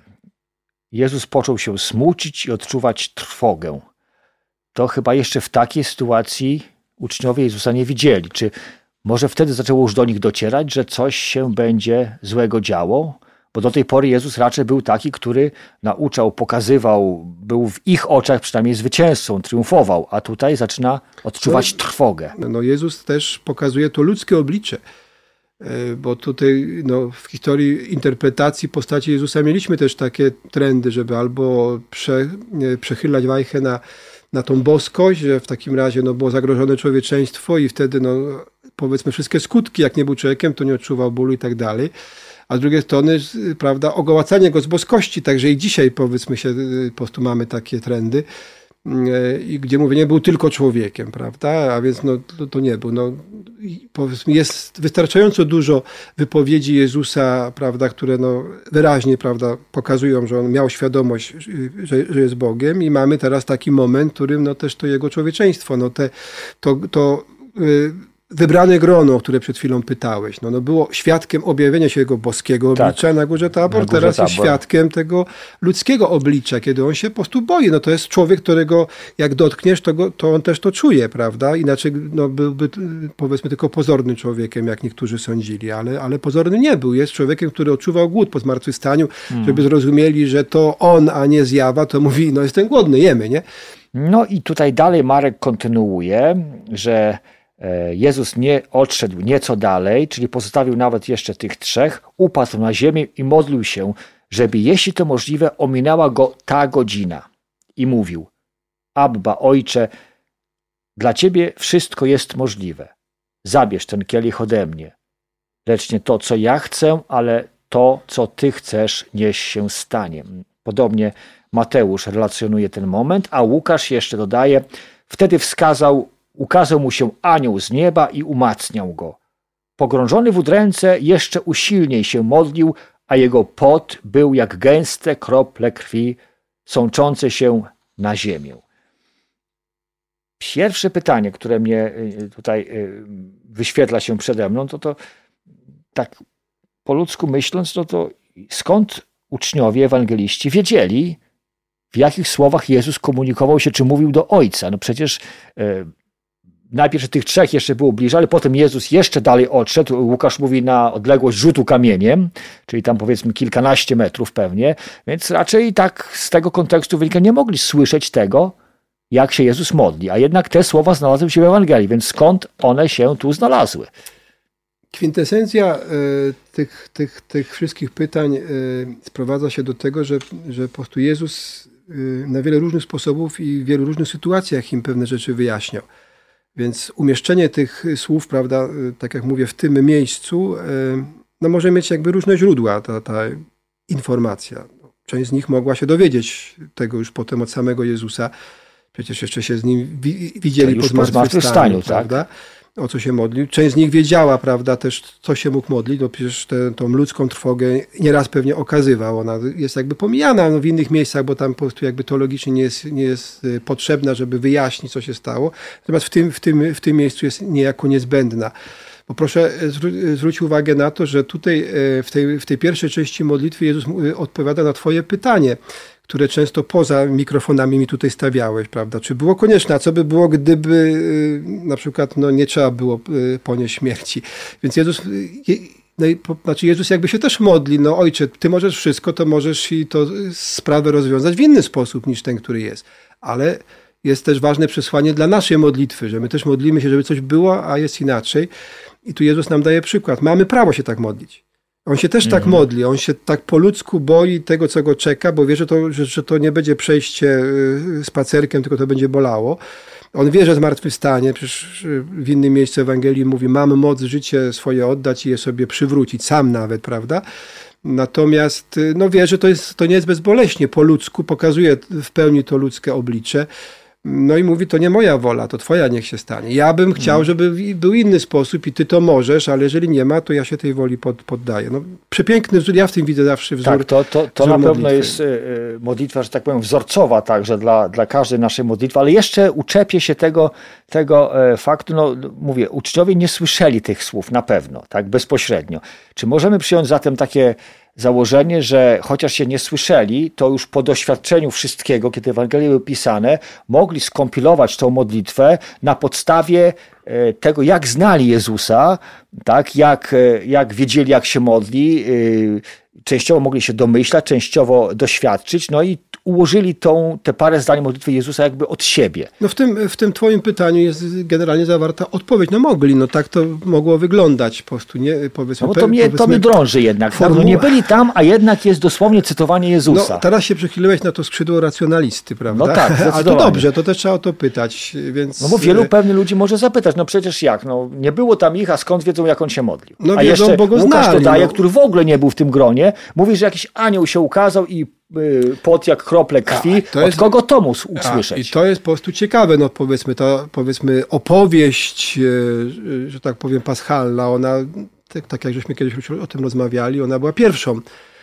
Jezus począł się smucić i odczuwać trwogę. To chyba jeszcze w takiej sytuacji uczniowie Jezusa nie widzieli. Czy może wtedy zaczęło już do nich docierać, że coś się będzie złego działo? Bo do tej pory Jezus raczej był taki, który nauczał, pokazywał, był w ich oczach przynajmniej zwycięzcą, triumfował, a tutaj zaczyna odczuwać no, trwogę. No Jezus też pokazuje to ludzkie oblicze. Bo tutaj no, w historii interpretacji postaci Jezusa mieliśmy też takie trendy, żeby albo prze, nie, przechylać wajchę na, na tą boskość, że w takim razie no, było zagrożone człowieczeństwo i wtedy no, powiedzmy wszystkie skutki, jak nie był człowiekiem, to nie odczuwał bólu i tak dalej. A z drugiej strony, prawda, ogołacanie go z boskości, także i dzisiaj powiedzmy się, po prostu mamy takie trendy. I gdzie mówię, nie był tylko człowiekiem, prawda, a więc no, to, to nie był. No, powiedzmy, jest wystarczająco dużo wypowiedzi Jezusa, prawda, które no, wyraźnie, prawda, pokazują, że on miał świadomość, że, że jest Bogiem, i mamy teraz taki moment, w którym no, też to jego człowieczeństwo, no, te, to, to yy, wybrane grono, o które przed chwilą pytałeś, no, no było świadkiem objawienia się jego boskiego oblicza tak, na Górze Tabor, na Górze teraz Tabor. Jest świadkiem tego ludzkiego oblicza, kiedy on się po prostu boi. No to jest człowiek, którego jak dotkniesz, to, go, to on też to czuje, prawda? Inaczej no, byłby, powiedzmy, tylko pozornym człowiekiem, jak niektórzy sądzili, ale, ale pozorny nie był. Jest człowiekiem, który odczuwał głód po zmartwychwstaniu, hmm. żeby zrozumieli, że to on, a nie zjawa, to mówi, no jestem głodny, jemy, nie? No i tutaj dalej Marek kontynuuje, że Jezus nie odszedł nieco dalej, czyli pozostawił nawet jeszcze tych trzech, upadł na ziemię i modlił się, żeby, jeśli to możliwe, ominęła go ta godzina. I mówił: Abba, Ojcze, dla Ciebie wszystko jest możliwe. Zabierz ten kielich ode mnie. Lecz nie to, co ja chcę, ale to, co Ty chcesz, niech się stanie. Podobnie Mateusz relacjonuje ten moment, a Łukasz jeszcze dodaje: wtedy wskazał Ukazał mu się anioł z nieba i umacniał go. Pogrążony w udręce jeszcze usilniej się modlił, a jego pot był jak gęste krople krwi sączące się na ziemię. Pierwsze pytanie, które mnie tutaj wyświetla się przede mną, to to tak po ludzku myśląc, no to skąd uczniowie, ewangeliści wiedzieli, w jakich słowach Jezus komunikował się, czy mówił do Ojca? No przecież najpierw tych trzech jeszcze było bliżej, ale potem Jezus jeszcze dalej odszedł. Łukasz mówi na odległość rzutu kamieniem, czyli tam powiedzmy kilkanaście metrów pewnie, więc raczej tak z tego kontekstu wynika, nie mogli słyszeć tego, jak się Jezus modli, a jednak te słowa znalazły się w Ewangelii, więc skąd one się tu znalazły? Kwintesencja y, tych, tych, tych wszystkich pytań y, sprowadza się do tego, że, że po prostu Jezus na wiele różnych sposobów i w wielu różnych sytuacjach im pewne rzeczy wyjaśniał. Więc umieszczenie tych słów, prawda, tak jak mówię, w tym miejscu, no może mieć jakby różne źródła ta, ta informacja. Część z nich mogła się dowiedzieć tego już potem od samego Jezusa. Przecież jeszcze się z nim wi- widzieli po zmartwychwstaniu, prawda? O co się modlił. Część z nich wiedziała, prawda, też co się mógł modlić, bo przecież tę tą ludzką trwogę nieraz pewnie okazywał. Ona jest jakby pomijana no, w innych miejscach, bo tam po prostu jakby teologicznie nie jest, nie jest potrzebna, żeby wyjaśnić, co się stało. Natomiast w tym, w tym, w tym miejscu jest niejako niezbędna. Bo proszę zwró- zwrócić uwagę na to, że tutaj w tej, w tej pierwszej części modlitwy Jezus odpowiada na twoje pytanie, które często poza mikrofonami mi tutaj stawiałeś, prawda? Czy było konieczne? A co by było, gdyby na przykład no, nie trzeba było ponieść śmierci? Więc Jezus, no, znaczy Jezus jakby się też modli, no ojcze, ty możesz wszystko, to możesz i to sprawę rozwiązać w inny sposób niż ten, który jest. Ale jest też ważne przesłanie dla naszej modlitwy, że my też modlimy się, żeby coś było, a jest inaczej. I tu Jezus nam daje przykład. Mamy prawo się tak modlić. On się też mhm. tak modli, on się tak po ludzku boi tego, co go czeka, bo wie, że to, że, że to nie będzie przejście spacerkiem, tylko to będzie bolało. On wie, że zmartwychwstanie, przecież w innym miejscu Ewangelii mówi, mam moc życie swoje oddać i je sobie przywrócić, sam nawet, prawda? Natomiast no wie, że to, jest, to nie jest bezboleśnie, po ludzku, pokazuje w pełni to ludzkie oblicze. No i mówi, to nie moja wola, to twoja niech się stanie. Ja bym chciał, żeby był inny sposób i ty to możesz, ale jeżeli nie ma, to ja się tej woli pod, poddaję. No, przepiękny wzór, ja w tym widzę zawsze wzór. Tak, to, to, to wzór na pewno modlitwy. jest y, modlitwa, że tak powiem, wzorcowa także dla, dla każdej naszej modlitwy, ale jeszcze uczepię się tego, tego e, faktu, no mówię, uczniowie nie słyszeli tych słów na pewno, tak bezpośrednio. Czy możemy przyjąć zatem takie założenie, że chociaż się nie słyszeli, to już po doświadczeniu wszystkiego, kiedy Ewangelie były pisane, mogli skompilować tą modlitwę na podstawie tego, jak znali Jezusa, tak, jak, jak wiedzieli, jak się modli, częściowo mogli się domyślać, częściowo doświadczyć, no i ułożyli tą, te parę zdań modlitwy Jezusa jakby od siebie. No w tym, w tym twoim pytaniu jest generalnie zawarta odpowiedź. No mogli, no tak to mogło wyglądać po prostu, nie? Powiedzmy, no bo to mnie, to mnie drąży jednak. Formuła... No nie byli tam, a jednak jest dosłownie cytowanie Jezusa. No teraz się przychyliłeś na to skrzydło racjonalisty, prawda? No tak, a to dobrze, to też trzeba o to pytać, więc... No bo wielu pewnych ludzi może zapytać, no przecież jak, no nie było tam ich, a skąd wiedzą, jak on się modlił? No a wiedzą, jeszcze bo go Łukasz znali, dodaje, no. który w ogóle nie był w tym gronie, mówi, że jakiś anioł się ukazał i y, pot jak krople krwi. A, od jest, kogo to mógł usłyszeć? A, I to jest po prostu ciekawe, no powiedzmy, to, powiedzmy opowieść, y, że tak powiem, paschalna, ona, tak, tak jak żeśmy kiedyś o tym rozmawiali, ona była pierwszą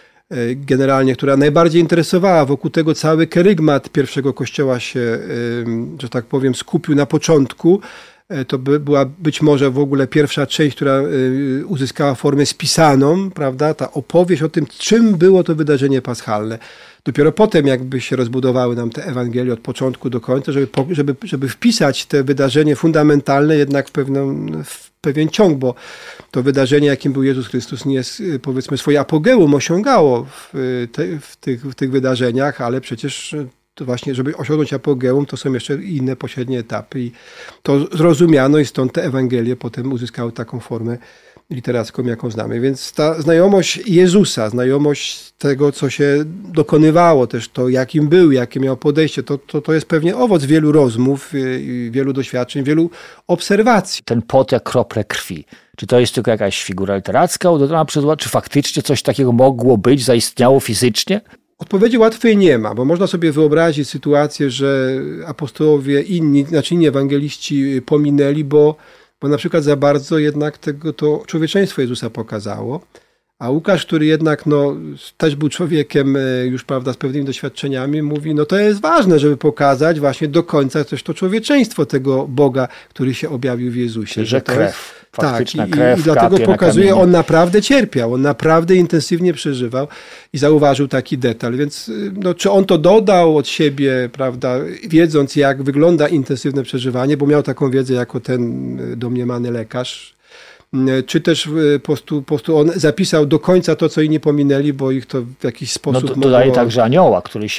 y, generalnie, która najbardziej interesowała. Wokół tego cały kerygmat pierwszego kościoła się, y, że tak powiem, skupił na początku. To by była być może w ogóle pierwsza część, która uzyskała formę spisaną, prawda? Ta opowieść o tym, czym było to wydarzenie paschalne. Dopiero potem jakby się rozbudowały nam te Ewangelie od początku do końca, żeby, żeby, żeby wpisać te wydarzenie fundamentalne jednak w, pewną, w pewien ciąg, bo to wydarzenie, jakim był Jezus Chrystus, nie jest, powiedzmy, swoje apogeum osiągało w, te, w, tych, w tych wydarzeniach, ale przecież to właśnie, żeby osiągnąć apogeum, to są jeszcze inne pośrednie etapy i to zrozumiano i stąd te Ewangelie potem uzyskały taką formę literacką, jaką znamy. Więc ta znajomość Jezusa, znajomość tego, co się dokonywało, też to, jakim był, jakie miał podejście, to, to, to jest pewnie owoc wielu rozmów, wielu doświadczeń, wielu obserwacji. Ten pot jak krople krwi. Czy to jest tylko jakaś figura literacka udana przez Łukasz, czy faktycznie coś takiego mogło być, zaistniało fizycznie? Odpowiedzi łatwej nie ma, bo można sobie wyobrazić sytuację, że apostołowie inni, znaczy inni ewangeliści pominęli, bo, bo na przykład za bardzo jednak tego to człowieczeństwo Jezusa pokazało. A Łukasz, który jednak no, też był człowiekiem już, prawda, z pewnymi doświadczeniami, mówi, no to jest ważne, żeby pokazać właśnie do końca też to człowieczeństwo tego Boga, który się objawił w Jezusie. Że to krew, jest, faktyczna tak, krew, i, i dlatego pokazuje, on naprawdę cierpiał, on naprawdę intensywnie przeżywał i zauważył taki detal. Więc no, czy on to dodał od siebie, prawda, wiedząc, jak wygląda intensywne przeżywanie, bo miał taką wiedzę jako ten domniemany lekarz, czy też po prostu, po prostu on zapisał do końca to, co inni pominęli, bo ich to w jakiś sposób... No, dodaje mogło... także anioła, który się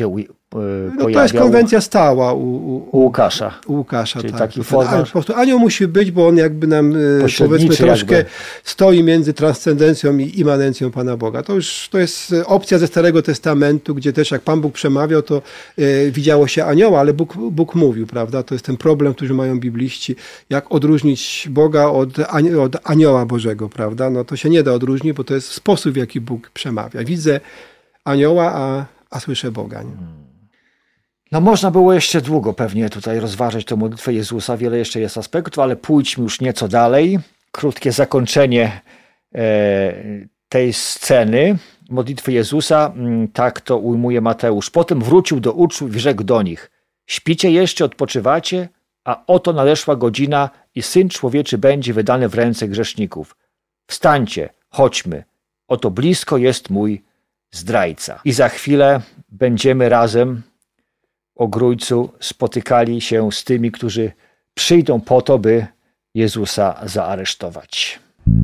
pojawiał. No to jest konwencja stała u, u, u Łukasza. U Łukasza, czyli tak. taki format... Po prostu anioł musi być, bo on jakby nam powiedzmy troszkę jakby. stoi między transcendencją i immanencją Pana Boga. To już to jest opcja ze Starego Testamentu, gdzie też jak Pan Bóg przemawiał, to e, widziało się anioła, ale Bóg, Bóg mówił, prawda? To jest ten problem, który mają bibliści, jak odróżnić Boga od, od anioła Bożego, prawda? No to się nie da odróżnić, bo to jest sposób, w jaki Bóg przemawia. Widzę anioła, a, a słyszę Boga. Nie? No można było jeszcze długo pewnie tutaj rozważać tę modlitwę Jezusa. Wiele jeszcze jest aspektów, ale pójdźmy już nieco dalej. Krótkie zakończenie e, tej sceny modlitwy Jezusa. Tak to ujmuje Mateusz. Potem wrócił do uczniów i rzekł do nich: śpicie jeszcze, odpoczywacie? A oto nadeszła godzina i Syn Człowieczy będzie wydany w ręce grzeszników. Wstańcie, chodźmy. Oto blisko jest mój zdrajca. I za chwilę będziemy razem o Grójcu spotykali się z tymi, którzy przyjdą po to, by Jezusa zaaresztować.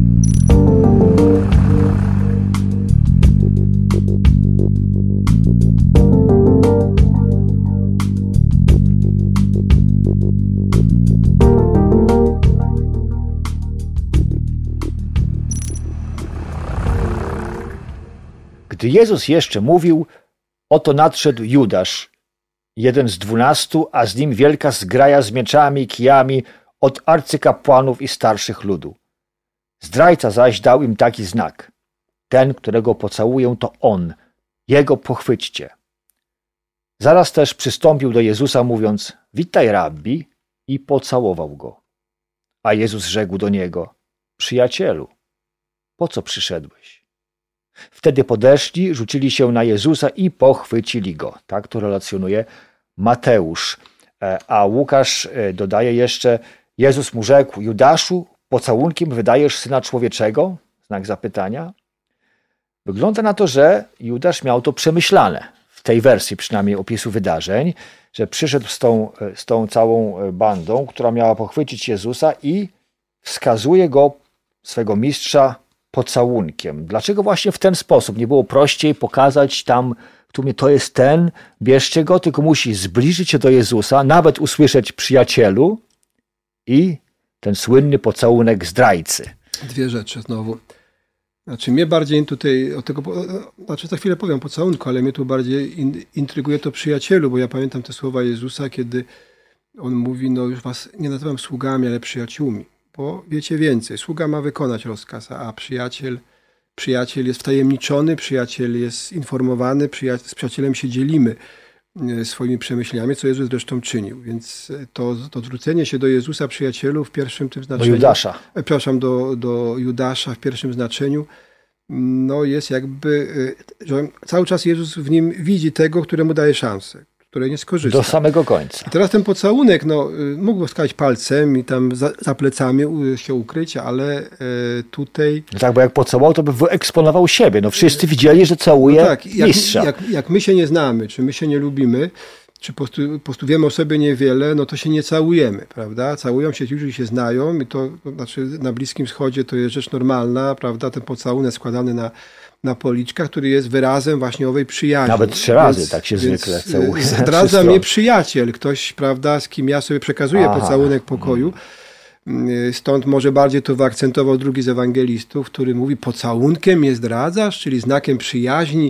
Gdy Jezus jeszcze mówił, oto nadszedł Judasz, jeden z dwunastu, a z nim wielka zgraja z mieczami i kijami od arcykapłanów i starszych ludu. Zdrajca zaś dał im taki znak: ten, którego pocałuję, to on, jego pochwyćcie. Zaraz też przystąpił do Jezusa, mówiąc: witaj, rabbi, i pocałował go. A Jezus rzekł do niego: przyjacielu, po co przyszedłeś? Wtedy podeszli, rzucili się na Jezusa i pochwycili go. Tak to relacjonuje Mateusz. A Łukasz dodaje jeszcze: Jezus mu rzekł: Judaszu, pocałunkiem wydajesz Syna Człowieczego? Znak zapytania. Wygląda na to, że Judasz miał to przemyślane. W tej wersji przynajmniej opisu wydarzeń, że przyszedł z tą, z tą całą bandą, która miała pochwycić Jezusa i wskazuje go, swego mistrza, pocałunkiem. Dlaczego właśnie w ten sposób? Nie było prościej pokazać tam, to jest ten, bierzcie go, tylko musi zbliżyć się do Jezusa, nawet usłyszeć przyjacielu i ten słynny pocałunek zdrajcy. Dwie rzeczy znowu. Znaczy mnie bardziej tutaj, o tego, znaczy za chwilę powiem pocałunku, ale mnie tu bardziej in, intryguje to przyjacielu, bo ja pamiętam te słowa Jezusa, kiedy on mówi: no już was nie nazywam sługami, ale przyjaciółmi. Bo wiecie więcej, sługa ma wykonać rozkaz, a przyjaciel, przyjaciel jest wtajemniczony, przyjaciel jest informowany, przyjaciel, z przyjacielem się dzielimy swoimi przemyśleniami, co Jezus zresztą czynił. Więc to, to zwrócenie się do Jezusa, przyjacielu, w pierwszym tym znaczeniu... Do Judasza. Przepraszam, do, do Judasza w pierwszym znaczeniu, no jest jakby, że cały czas Jezus w nim widzi tego, któremu daje szansę, której nie skorzysta. Do samego końca. I teraz ten pocałunek, no, mógł wskazać palcem i tam za, za plecami się ukryć, ale e, tutaj... No tak, bo jak pocałował, to by wyeksponował siebie. No wszyscy widzieli, że całuje no tak, jak, mistrza. Jak, jak my się nie znamy, czy my się nie lubimy, czy po prostu, po prostu wiemy o sobie niewiele, no to się nie całujemy, prawda? Całują się ci, którzy się znają i to, to znaczy na Bliskim Wschodzie to jest rzecz normalna, prawda? Ten pocałunek składany na na policzkach, który jest wyrazem właśnie owej przyjaźni. Nawet trzy razy więc, tak się zwykle całuje. Zdradza mnie przyjaciel, ktoś, prawda, z kim ja sobie przekazuję Aha. pocałunek pokoju. Stąd może bardziej to wyakcentował drugi z ewangelistów, który mówi: pocałunkiem mnie zdradzasz, czyli znakiem przyjaźni,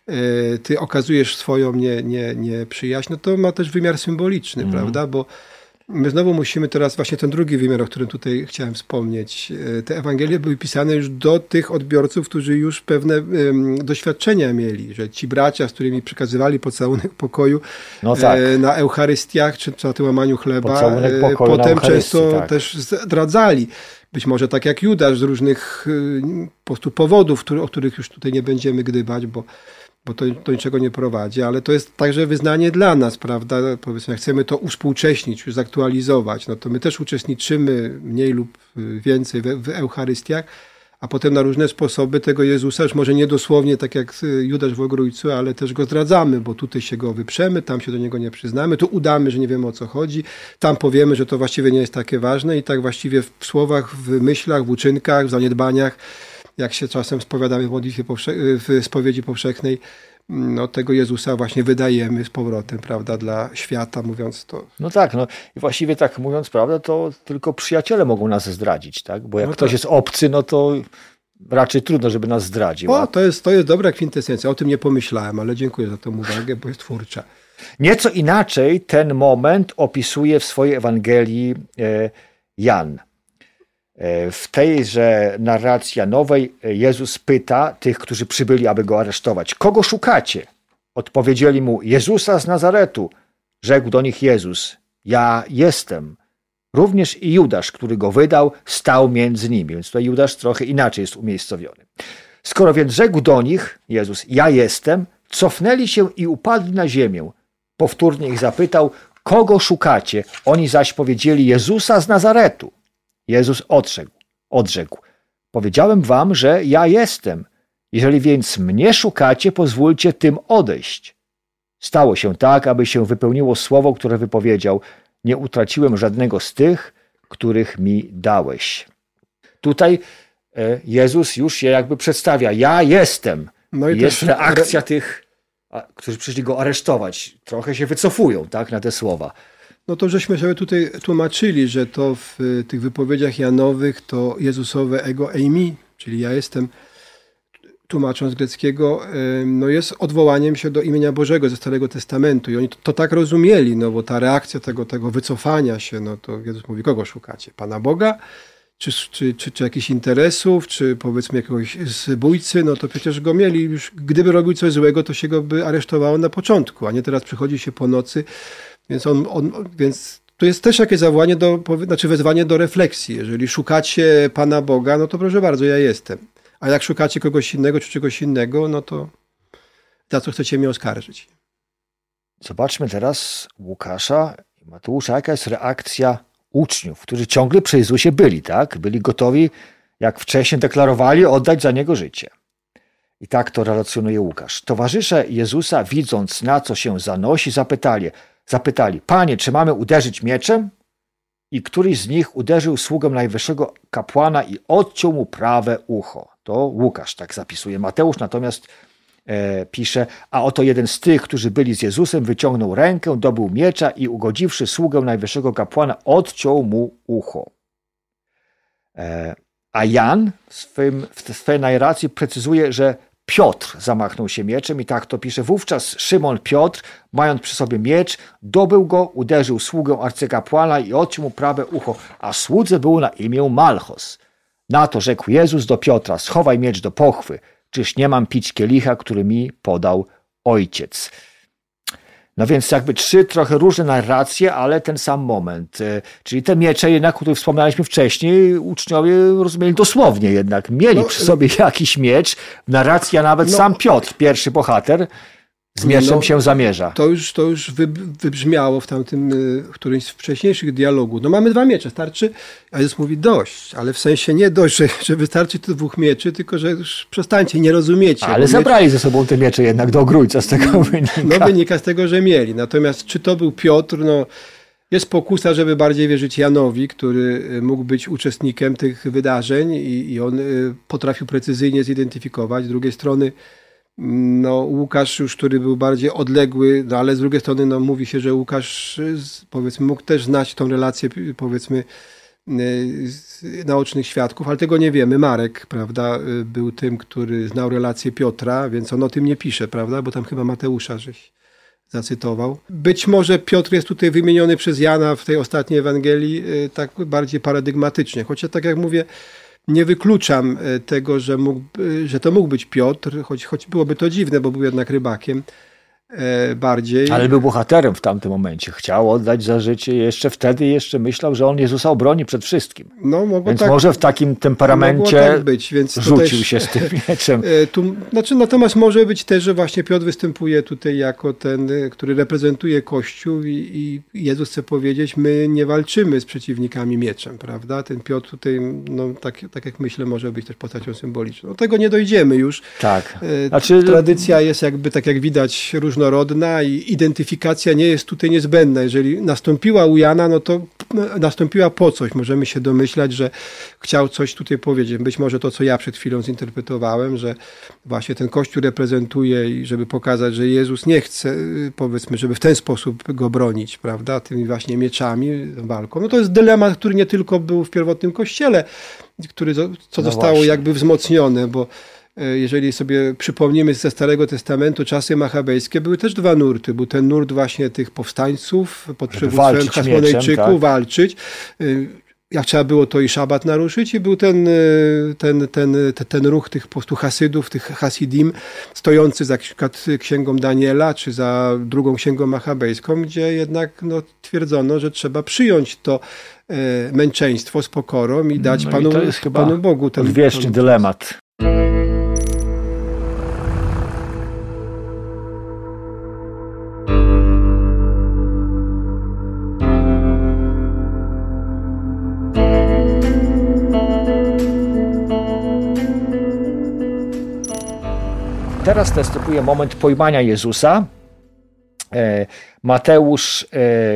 ty okazujesz swoją nie, nie, nie przyjaźń. No to ma też wymiar symboliczny, mm. prawda, bo my znowu musimy teraz właśnie ten drugi wymiar, o którym tutaj chciałem wspomnieć. Te Ewangelie były pisane już do tych odbiorców, którzy już pewne um, doświadczenia mieli, że ci bracia, z którymi przekazywali pocałunek pokoju no tak. e, na Eucharystiach, czy na tym łamaniu chleba, e, potem często tak. też zdradzali. Być może tak jak Judasz z różnych e, po prostu powodów, który, o których już tutaj nie będziemy gdybać, bo bo to do niczego nie prowadzi, ale to jest także wyznanie dla nas, prawda? Powiedzmy, jak chcemy to uspółcześnić, już zaktualizować, no to my też uczestniczymy mniej lub więcej w, w Eucharystiach, a potem na różne sposoby tego Jezusa, już może nie dosłownie tak jak Judasz w Ogrójcu, ale też go zdradzamy, bo tutaj się go wyprzemy, tam się do niego nie przyznamy, tu udamy, że nie wiemy, o co chodzi, tam powiemy, że to właściwie nie jest takie ważne i tak właściwie w słowach, w myślach, w uczynkach, w zaniedbaniach, jak się czasem spowiadamy w modlitwie powsze- w spowiedzi powszechnej, no, tego Jezusa właśnie wydajemy z powrotem, prawda, dla świata, mówiąc to. No tak, no i właściwie tak mówiąc, prawda, to tylko przyjaciele mogą nas zdradzić, tak? Bo jak No ktoś tak. jest obcy, no to raczej trudno, żeby nas zdradził. O, A to jest, to jest dobra kwintesencja. O tym nie pomyślałem, ale dziękuję za tę uwagę, bo jest twórcza. nieco inaczej ten moment opisuje w swojej Ewangelii e, Jan. E, w tejże narracji Janowej Jezus pyta tych, którzy przybyli, aby go aresztować: kogo szukacie? Odpowiedzieli mu: Jezusa z Nazaretu. Rzekł do nich Jezus: ja jestem. Również i Judasz, który go wydał, stał między nimi. Więc tutaj Judasz trochę inaczej jest umiejscowiony. Skoro więc rzekł do nich Jezus: ja jestem, cofnęli się i upadli na ziemię. Powtórnie ich zapytał: kogo szukacie? Oni zaś powiedzieli: Jezusa z Nazaretu. Jezus odrzekł, odrzekł: powiedziałem wam, że ja jestem. Jeżeli więc mnie szukacie, pozwólcie tym odejść. Stało się tak, aby się wypełniło słowo, które wypowiedział: nie utraciłem żadnego z tych, których mi dałeś. Tutaj Jezus już się jakby przedstawia: ja jestem. No i jest też reakcja tych, którzy przyszli go aresztować. Trochę się wycofują, tak, na te słowa. No to żeśmy sobie tutaj tłumaczyli, że to w tych wypowiedziach Janowych to Jezusowe ego eimi, czyli ja jestem, tłumacząc z greckiego, no jest odwołaniem się do imienia Bożego ze Starego Testamentu. I oni to, to tak rozumieli, no bo ta reakcja tego, tego wycofania się, no to Jezus mówi: kogo szukacie? Pana Boga? Czy, czy, czy, czy jakichś interesów, czy powiedzmy jakiegoś zbójcy? No to przecież go mieli już, gdyby robił coś złego, to się go by aresztowało na początku, a nie teraz przychodzi się po nocy. Więc, on, on, więc to jest też jakieś zawołanie, do, znaczy wezwanie do refleksji. Jeżeli szukacie Pana Boga, no to proszę bardzo, ja jestem. A jak szukacie kogoś innego czy czegoś innego, no to za co chcecie mnie oskarżyć? Zobaczmy teraz Łukasza i Mateusza, jaka jest reakcja uczniów, którzy ciągle przy Jezusie byli, tak? Byli gotowi, jak wcześniej deklarowali, oddać za Niego życie. I tak to relacjonuje Łukasz. Towarzysze Jezusa, widząc, na co się zanosi, zapytali, zapytali: Panie, czy mamy uderzyć mieczem? I któryś z nich uderzył sługę najwyższego kapłana i odciął mu prawe ucho. To Łukasz tak zapisuje. Mateusz natomiast e, pisze: a oto jeden z tych, którzy byli z Jezusem, wyciągnął rękę, dobył miecza i ugodziwszy sługę najwyższego kapłana, odciął mu ucho. E, a Jan w, swym, w swojej narracji precyzuje, że Piotr zamachnął się mieczem i tak to pisze: wówczas Szymon Piotr, mając przy sobie miecz, dobył go, uderzył sługę arcykapłana i odciął mu prawe ucho, a słudze było na imię Malchos. Na to rzekł Jezus do Piotra: schowaj miecz do pochwy, czyż nie mam pić kielicha, który mi podał Ojciec. No więc jakby trzy trochę różne narracje, ale ten sam moment. Czyli te miecze jednak, o których wspomnialiśmy wcześniej, uczniowie rozumieli dosłownie jednak. Mieli no, przy sobie jakiś miecz. Narracja nawet no, sam Piotr, pierwszy bohater, z mieczem no, się zamierza. To już, to już wybrzmiało w tamtym, w którymś z wcześniejszych dialogów. No mamy dwa miecze, starczy? A Jezus mówi: dość, ale w sensie nie dość, że, że wystarczy tu dwóch mieczy, tylko że już przestańcie, nie rozumiecie. Ale zabrali miecz... ze sobą te miecze jednak do ogrójca, z tego wynika. No wynika z tego, że mieli. Natomiast czy to był Piotr? No jest pokusa, żeby bardziej wierzyć Janowi, który mógł być uczestnikiem tych wydarzeń i, i on potrafił precyzyjnie zidentyfikować. Z drugiej strony no Łukasz już, który był bardziej odległy, no ale z drugiej strony no, mówi się, że Łukasz, powiedzmy, mógł też znać tą relację, powiedzmy, naocznych świadków, ale tego nie wiemy. Marek, prawda, był tym, który znał relację Piotra, więc on o tym nie pisze, prawda, bo tam chyba Mateusza żeś zacytował. Być może Piotr jest tutaj wymieniony przez Jana w tej ostatniej Ewangelii tak bardziej paradygmatycznie, chociaż tak jak mówię, nie wykluczam tego, że, mógł, że to mógł być Piotr, choć, choć byłoby to dziwne, bo był jednak rybakiem e, bardziej. Ale był bohaterem w tamtym momencie. Chciał oddać za życie. Jeszcze wtedy jeszcze myślał, że on Jezusa obroni przed wszystkim. No, mogło więc tak, może w takim temperamencie tak być, więc rzucił też, się z tym mieczem. E, tu, znaczy, natomiast może być też, że właśnie Piotr występuje tutaj jako ten, który reprezentuje Kościół i, i Jezus chce powiedzieć: my nie walczymy z przeciwnikami mieczem, prawda? Ten Piotr tutaj, no, tak, tak jak myślę, może być też postacią symboliczną. Do tego nie dojdziemy już. Tak. E, znaczy... Tradycja jest jakby, tak jak widać, różna różnorodna i identyfikacja nie jest tutaj niezbędna. Jeżeli nastąpiła u Jana, no to nastąpiła po coś. Możemy się domyślać, że chciał coś tutaj powiedzieć. Być może to, co ja przed chwilą zinterpretowałem, że właśnie ten Kościół reprezentuje i żeby pokazać, że Jezus nie chce, powiedzmy, żeby w ten sposób go bronić, prawda, tymi właśnie mieczami, walką. No to jest dylemat, który nie tylko był w pierwotnym Kościele, który, co No zostało właśnie. jakby wzmocnione, bo jeżeli sobie przypomnimy ze Starego Testamentu, czasy machabejskie, były też dwa nurty. Był ten nurt właśnie tych powstańców pod przywództwem Hasmonejczyków, tak. walczyć. Jak trzeba było, to i szabat naruszyć. I był ten, ten, ten, ten, ten ruch tych po prostu Hasydów, tych Hasidim, stojący za księgą Daniela, czy za drugą księgą machabejską, gdzie jednak no, twierdzono, że trzeba przyjąć to męczeństwo z pokorą i dać no Panu, i to jest chyba Panu Bogu ten odwieczny ten, dylemat. Teraz następuje moment pojmania Jezusa. Mateusz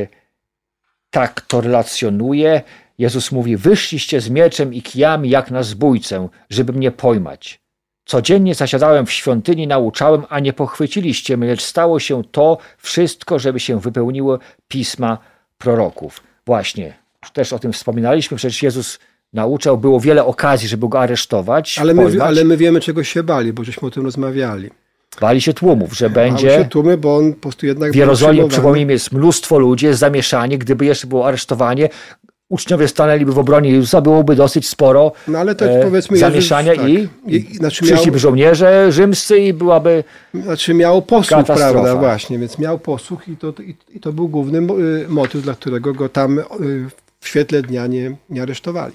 tak to relacjonuje. Jezus mówi: wyszliście z mieczem i kijami jak na zbójcę, żeby mnie pojmać. Codziennie zasiadałem w świątyni, nauczałem, a nie pochwyciliście mnie, lecz stało się to wszystko, żeby się wypełniło pisma proroków. Właśnie, też o tym wspominaliśmy, przecież Jezus nauczał, było wiele okazji, żeby go aresztować. Ale my, ale my wiemy, czego się bali, bo żeśmy o tym rozmawiali. Bali się tłumów, że będzie... Bali się tłumy, bo on po prostu jednak... W Jerozolimie, przypomnijmy, jest mnóstwo ludzi, jest zamieszanie. Gdyby jeszcze było aresztowanie, uczniowie stanęliby w obronie Jezusa, byłoby dosyć sporo no, ale to, e, powiedzmy, zamieszania Jezus, i, tak. I znaczy przyszliby miał, żołnierze rzymscy i byłaby Znaczy miał posłuch, katastrofa. prawda, właśnie, więc miał posłuch i to, i, i to był główny motyw, dla którego go tam w świetle dnia nie, nie aresztowali.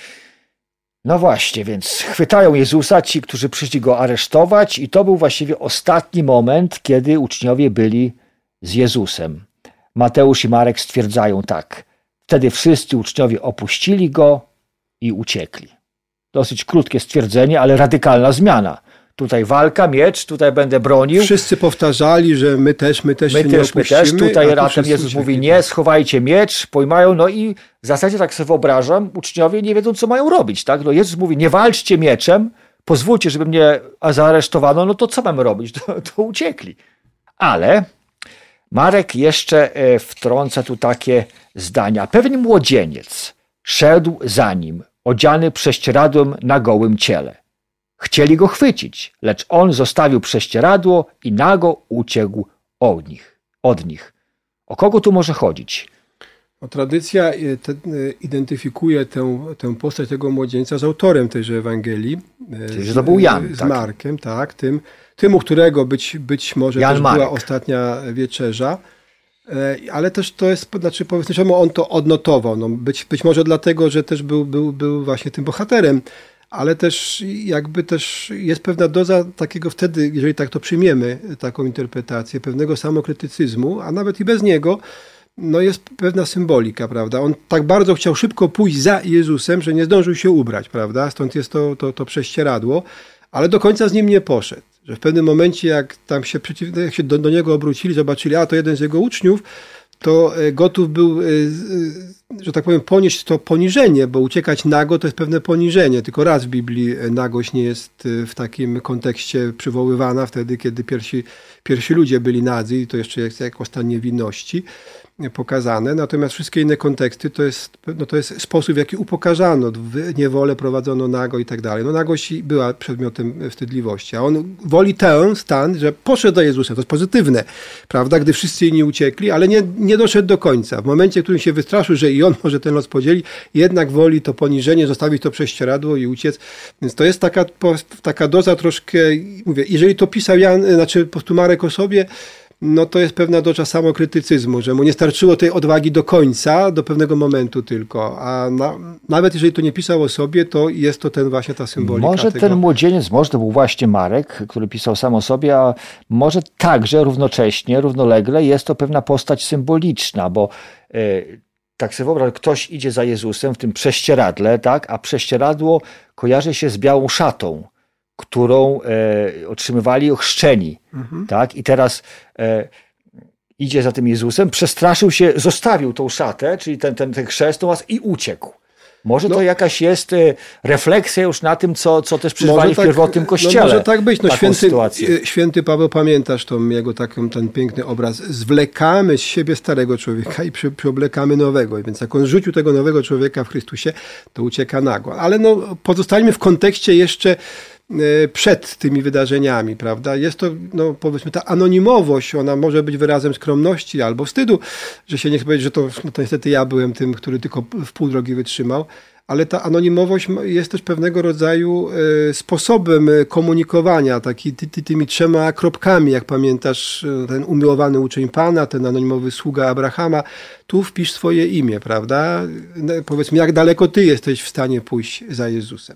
No właśnie, więc chwytają Jezusa ci, którzy przyszli go aresztować i to był właściwie ostatni moment, kiedy uczniowie byli z Jezusem. Mateusz i Marek stwierdzają tak: wtedy wszyscy uczniowie opuścili go i uciekli. Dosyć krótkie stwierdzenie, ale radykalna zmiana. Tutaj walka, miecz, tutaj będę bronił. Wszyscy powtarzali, że my też, my też my się też, nie my opuścimy. też. Tutaj tu raptem Jezus uciekli. mówi: nie, schowajcie miecz, pojmają. No i w zasadzie tak sobie wyobrażam, uczniowie nie wiedzą, co mają robić. Tak? No Jezus mówi: nie walczcie mieczem, pozwólcie, żeby mnie zaaresztowano, no to co mamy robić? To, to uciekli. Ale Marek jeszcze wtrąca tu takie zdania. Pewien młodzieniec szedł za nim, odziany prześcieradłem na gołym ciele. Chcieli go chwycić, lecz on zostawił prześcieradło i nago uciekł od nich. Od nich. O kogo tu może chodzić? O, tradycja te, identyfikuje tę, tę postać tego młodzieńca z autorem tejże Ewangelii. Czyli, że to był Jan. Z tak. Markiem, tak. Tym, tym, u którego być, być może Jan też Marek. była ostatnia wieczerza. Ale też to jest, znaczy powiedzmy, czemu on to odnotował. No być, być może dlatego, że też był, był, był właśnie tym bohaterem. Ale też jakby też jest pewna doza takiego wtedy, jeżeli tak to przyjmiemy, taką interpretację, pewnego samokrytycyzmu, a nawet i bez niego, no jest pewna symbolika, prawda? On tak bardzo chciał szybko pójść za Jezusem, że nie zdążył się ubrać, prawda? Stąd jest to, to, to prześcieradło, ale do końca z nim nie poszedł. Że w pewnym momencie, jak tam się, przeciw, jak się do, do niego obrócili, zobaczyli, a to jeden z jego uczniów, to gotów był, że tak powiem, ponieść to poniżenie, bo uciekać nago to jest pewne poniżenie. Tylko raz w Biblii nagość nie jest w takim kontekście przywoływana, wtedy, kiedy pierwsi, pierwsi ludzie byli nadzy i to jeszcze jest jako stan niewinności pokazane. Natomiast wszystkie inne konteksty to jest, no to jest sposób, w jaki upokarzano, w niewolę prowadzono nago i tak dalej. No nagość była przedmiotem wstydliwości, a on woli ten stan, że poszedł do Jezusa. To jest pozytywne, prawda, gdy wszyscy inni uciekli, ale nie, nie doszedł do końca. W momencie, w którym się wystraszył, że i on może ten los podzieli, jednak woli to poniżenie, zostawić to prześcieradło i uciec. Więc to jest taka, taka doza troszkę, mówię, jeżeli to pisał Jan, znaczy po prostu Marek o sobie, no to jest pewna doza samokrytycyzmu, że mu nie starczyło tej odwagi do końca, do pewnego momentu tylko. A na, nawet jeżeli to nie pisał o sobie, to jest to ten właśnie ta symbolika. Może tego. ten młodzieniec, może to był właśnie Marek, który pisał sam o sobie, a może także równocześnie, równolegle jest to pewna postać symboliczna, bo yy, tak sobie wyobraź, ktoś idzie za Jezusem w tym prześcieradle, tak, a prześcieradło kojarzy się z białą szatą. którą e, otrzymywali ochrzczeni. Mhm. Tak? I teraz e, idzie za tym Jezusem, przestraszył się, zostawił tą szatę, czyli ten, ten, ten chrzest i uciekł. Może no, to jakaś jest e, refleksja już na tym, co, co też przeżywali tak, w pierwotnym Kościele. No może tak być. No, święty, święty Paweł, pamiętasz tą jego taką, ten piękny obraz. Zwlekamy z siebie starego człowieka i przyoblekamy nowego. Więc jak on rzucił tego nowego człowieka w Chrystusie, to ucieka nagło. Ale no, pozostańmy w kontekście jeszcze przed tymi wydarzeniami, prawda? Jest to, no powiedzmy, ta anonimowość, ona może być wyrazem skromności albo wstydu, że się nie chce powiedzieć, że to, no to niestety ja byłem tym, który tylko w pół drogi wytrzymał, ale ta anonimowość jest też pewnego rodzaju sposobem komunikowania, taki, ty, ty, tymi trzema kropkami, jak pamiętasz, ten umiłowany uczeń Pana, ten anonimowy sługa Abrahama, tu wpisz swoje imię, prawda? Powiedzmy, jak daleko ty jesteś w stanie pójść za Jezusem.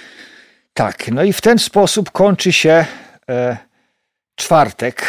Tak, no i w ten sposób kończy się e, czwartek,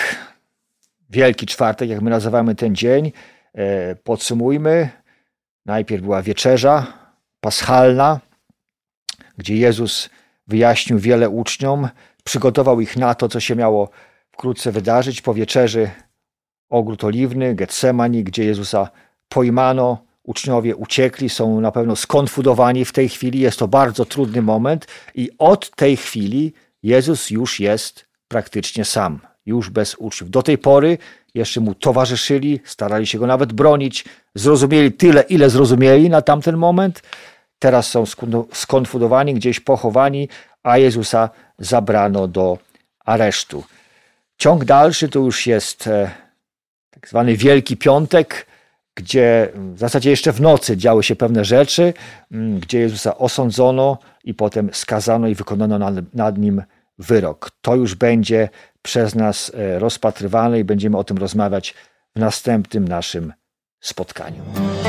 Wielki Czwartek, jak my nazywamy ten dzień. E, podsumujmy, najpierw była wieczerza paschalna, gdzie Jezus wyjaśnił wiele uczniom, przygotował ich na to, co się miało wkrótce wydarzyć. Po wieczerzy ogród oliwny, Getsemani, gdzie Jezusa pojmano. Uczniowie uciekli, są na pewno skonfudowani w tej chwili. Jest to bardzo trudny moment i od tej chwili Jezus już jest praktycznie sam, już bez uczniów. Do tej pory jeszcze mu towarzyszyli, starali się go nawet bronić, zrozumieli tyle, ile zrozumieli na tamten moment. Teraz są skonfudowani, gdzieś pochowani, a Jezusa zabrano do aresztu. Ciąg dalszy to już jest tak zwany Wielki Piątek, gdzie w zasadzie jeszcze w nocy działy się pewne rzeczy, gdzie Jezusa osądzono i potem skazano i wykonano nad, nad nim wyrok. To już będzie przez nas rozpatrywane i będziemy o tym rozmawiać w następnym naszym spotkaniu.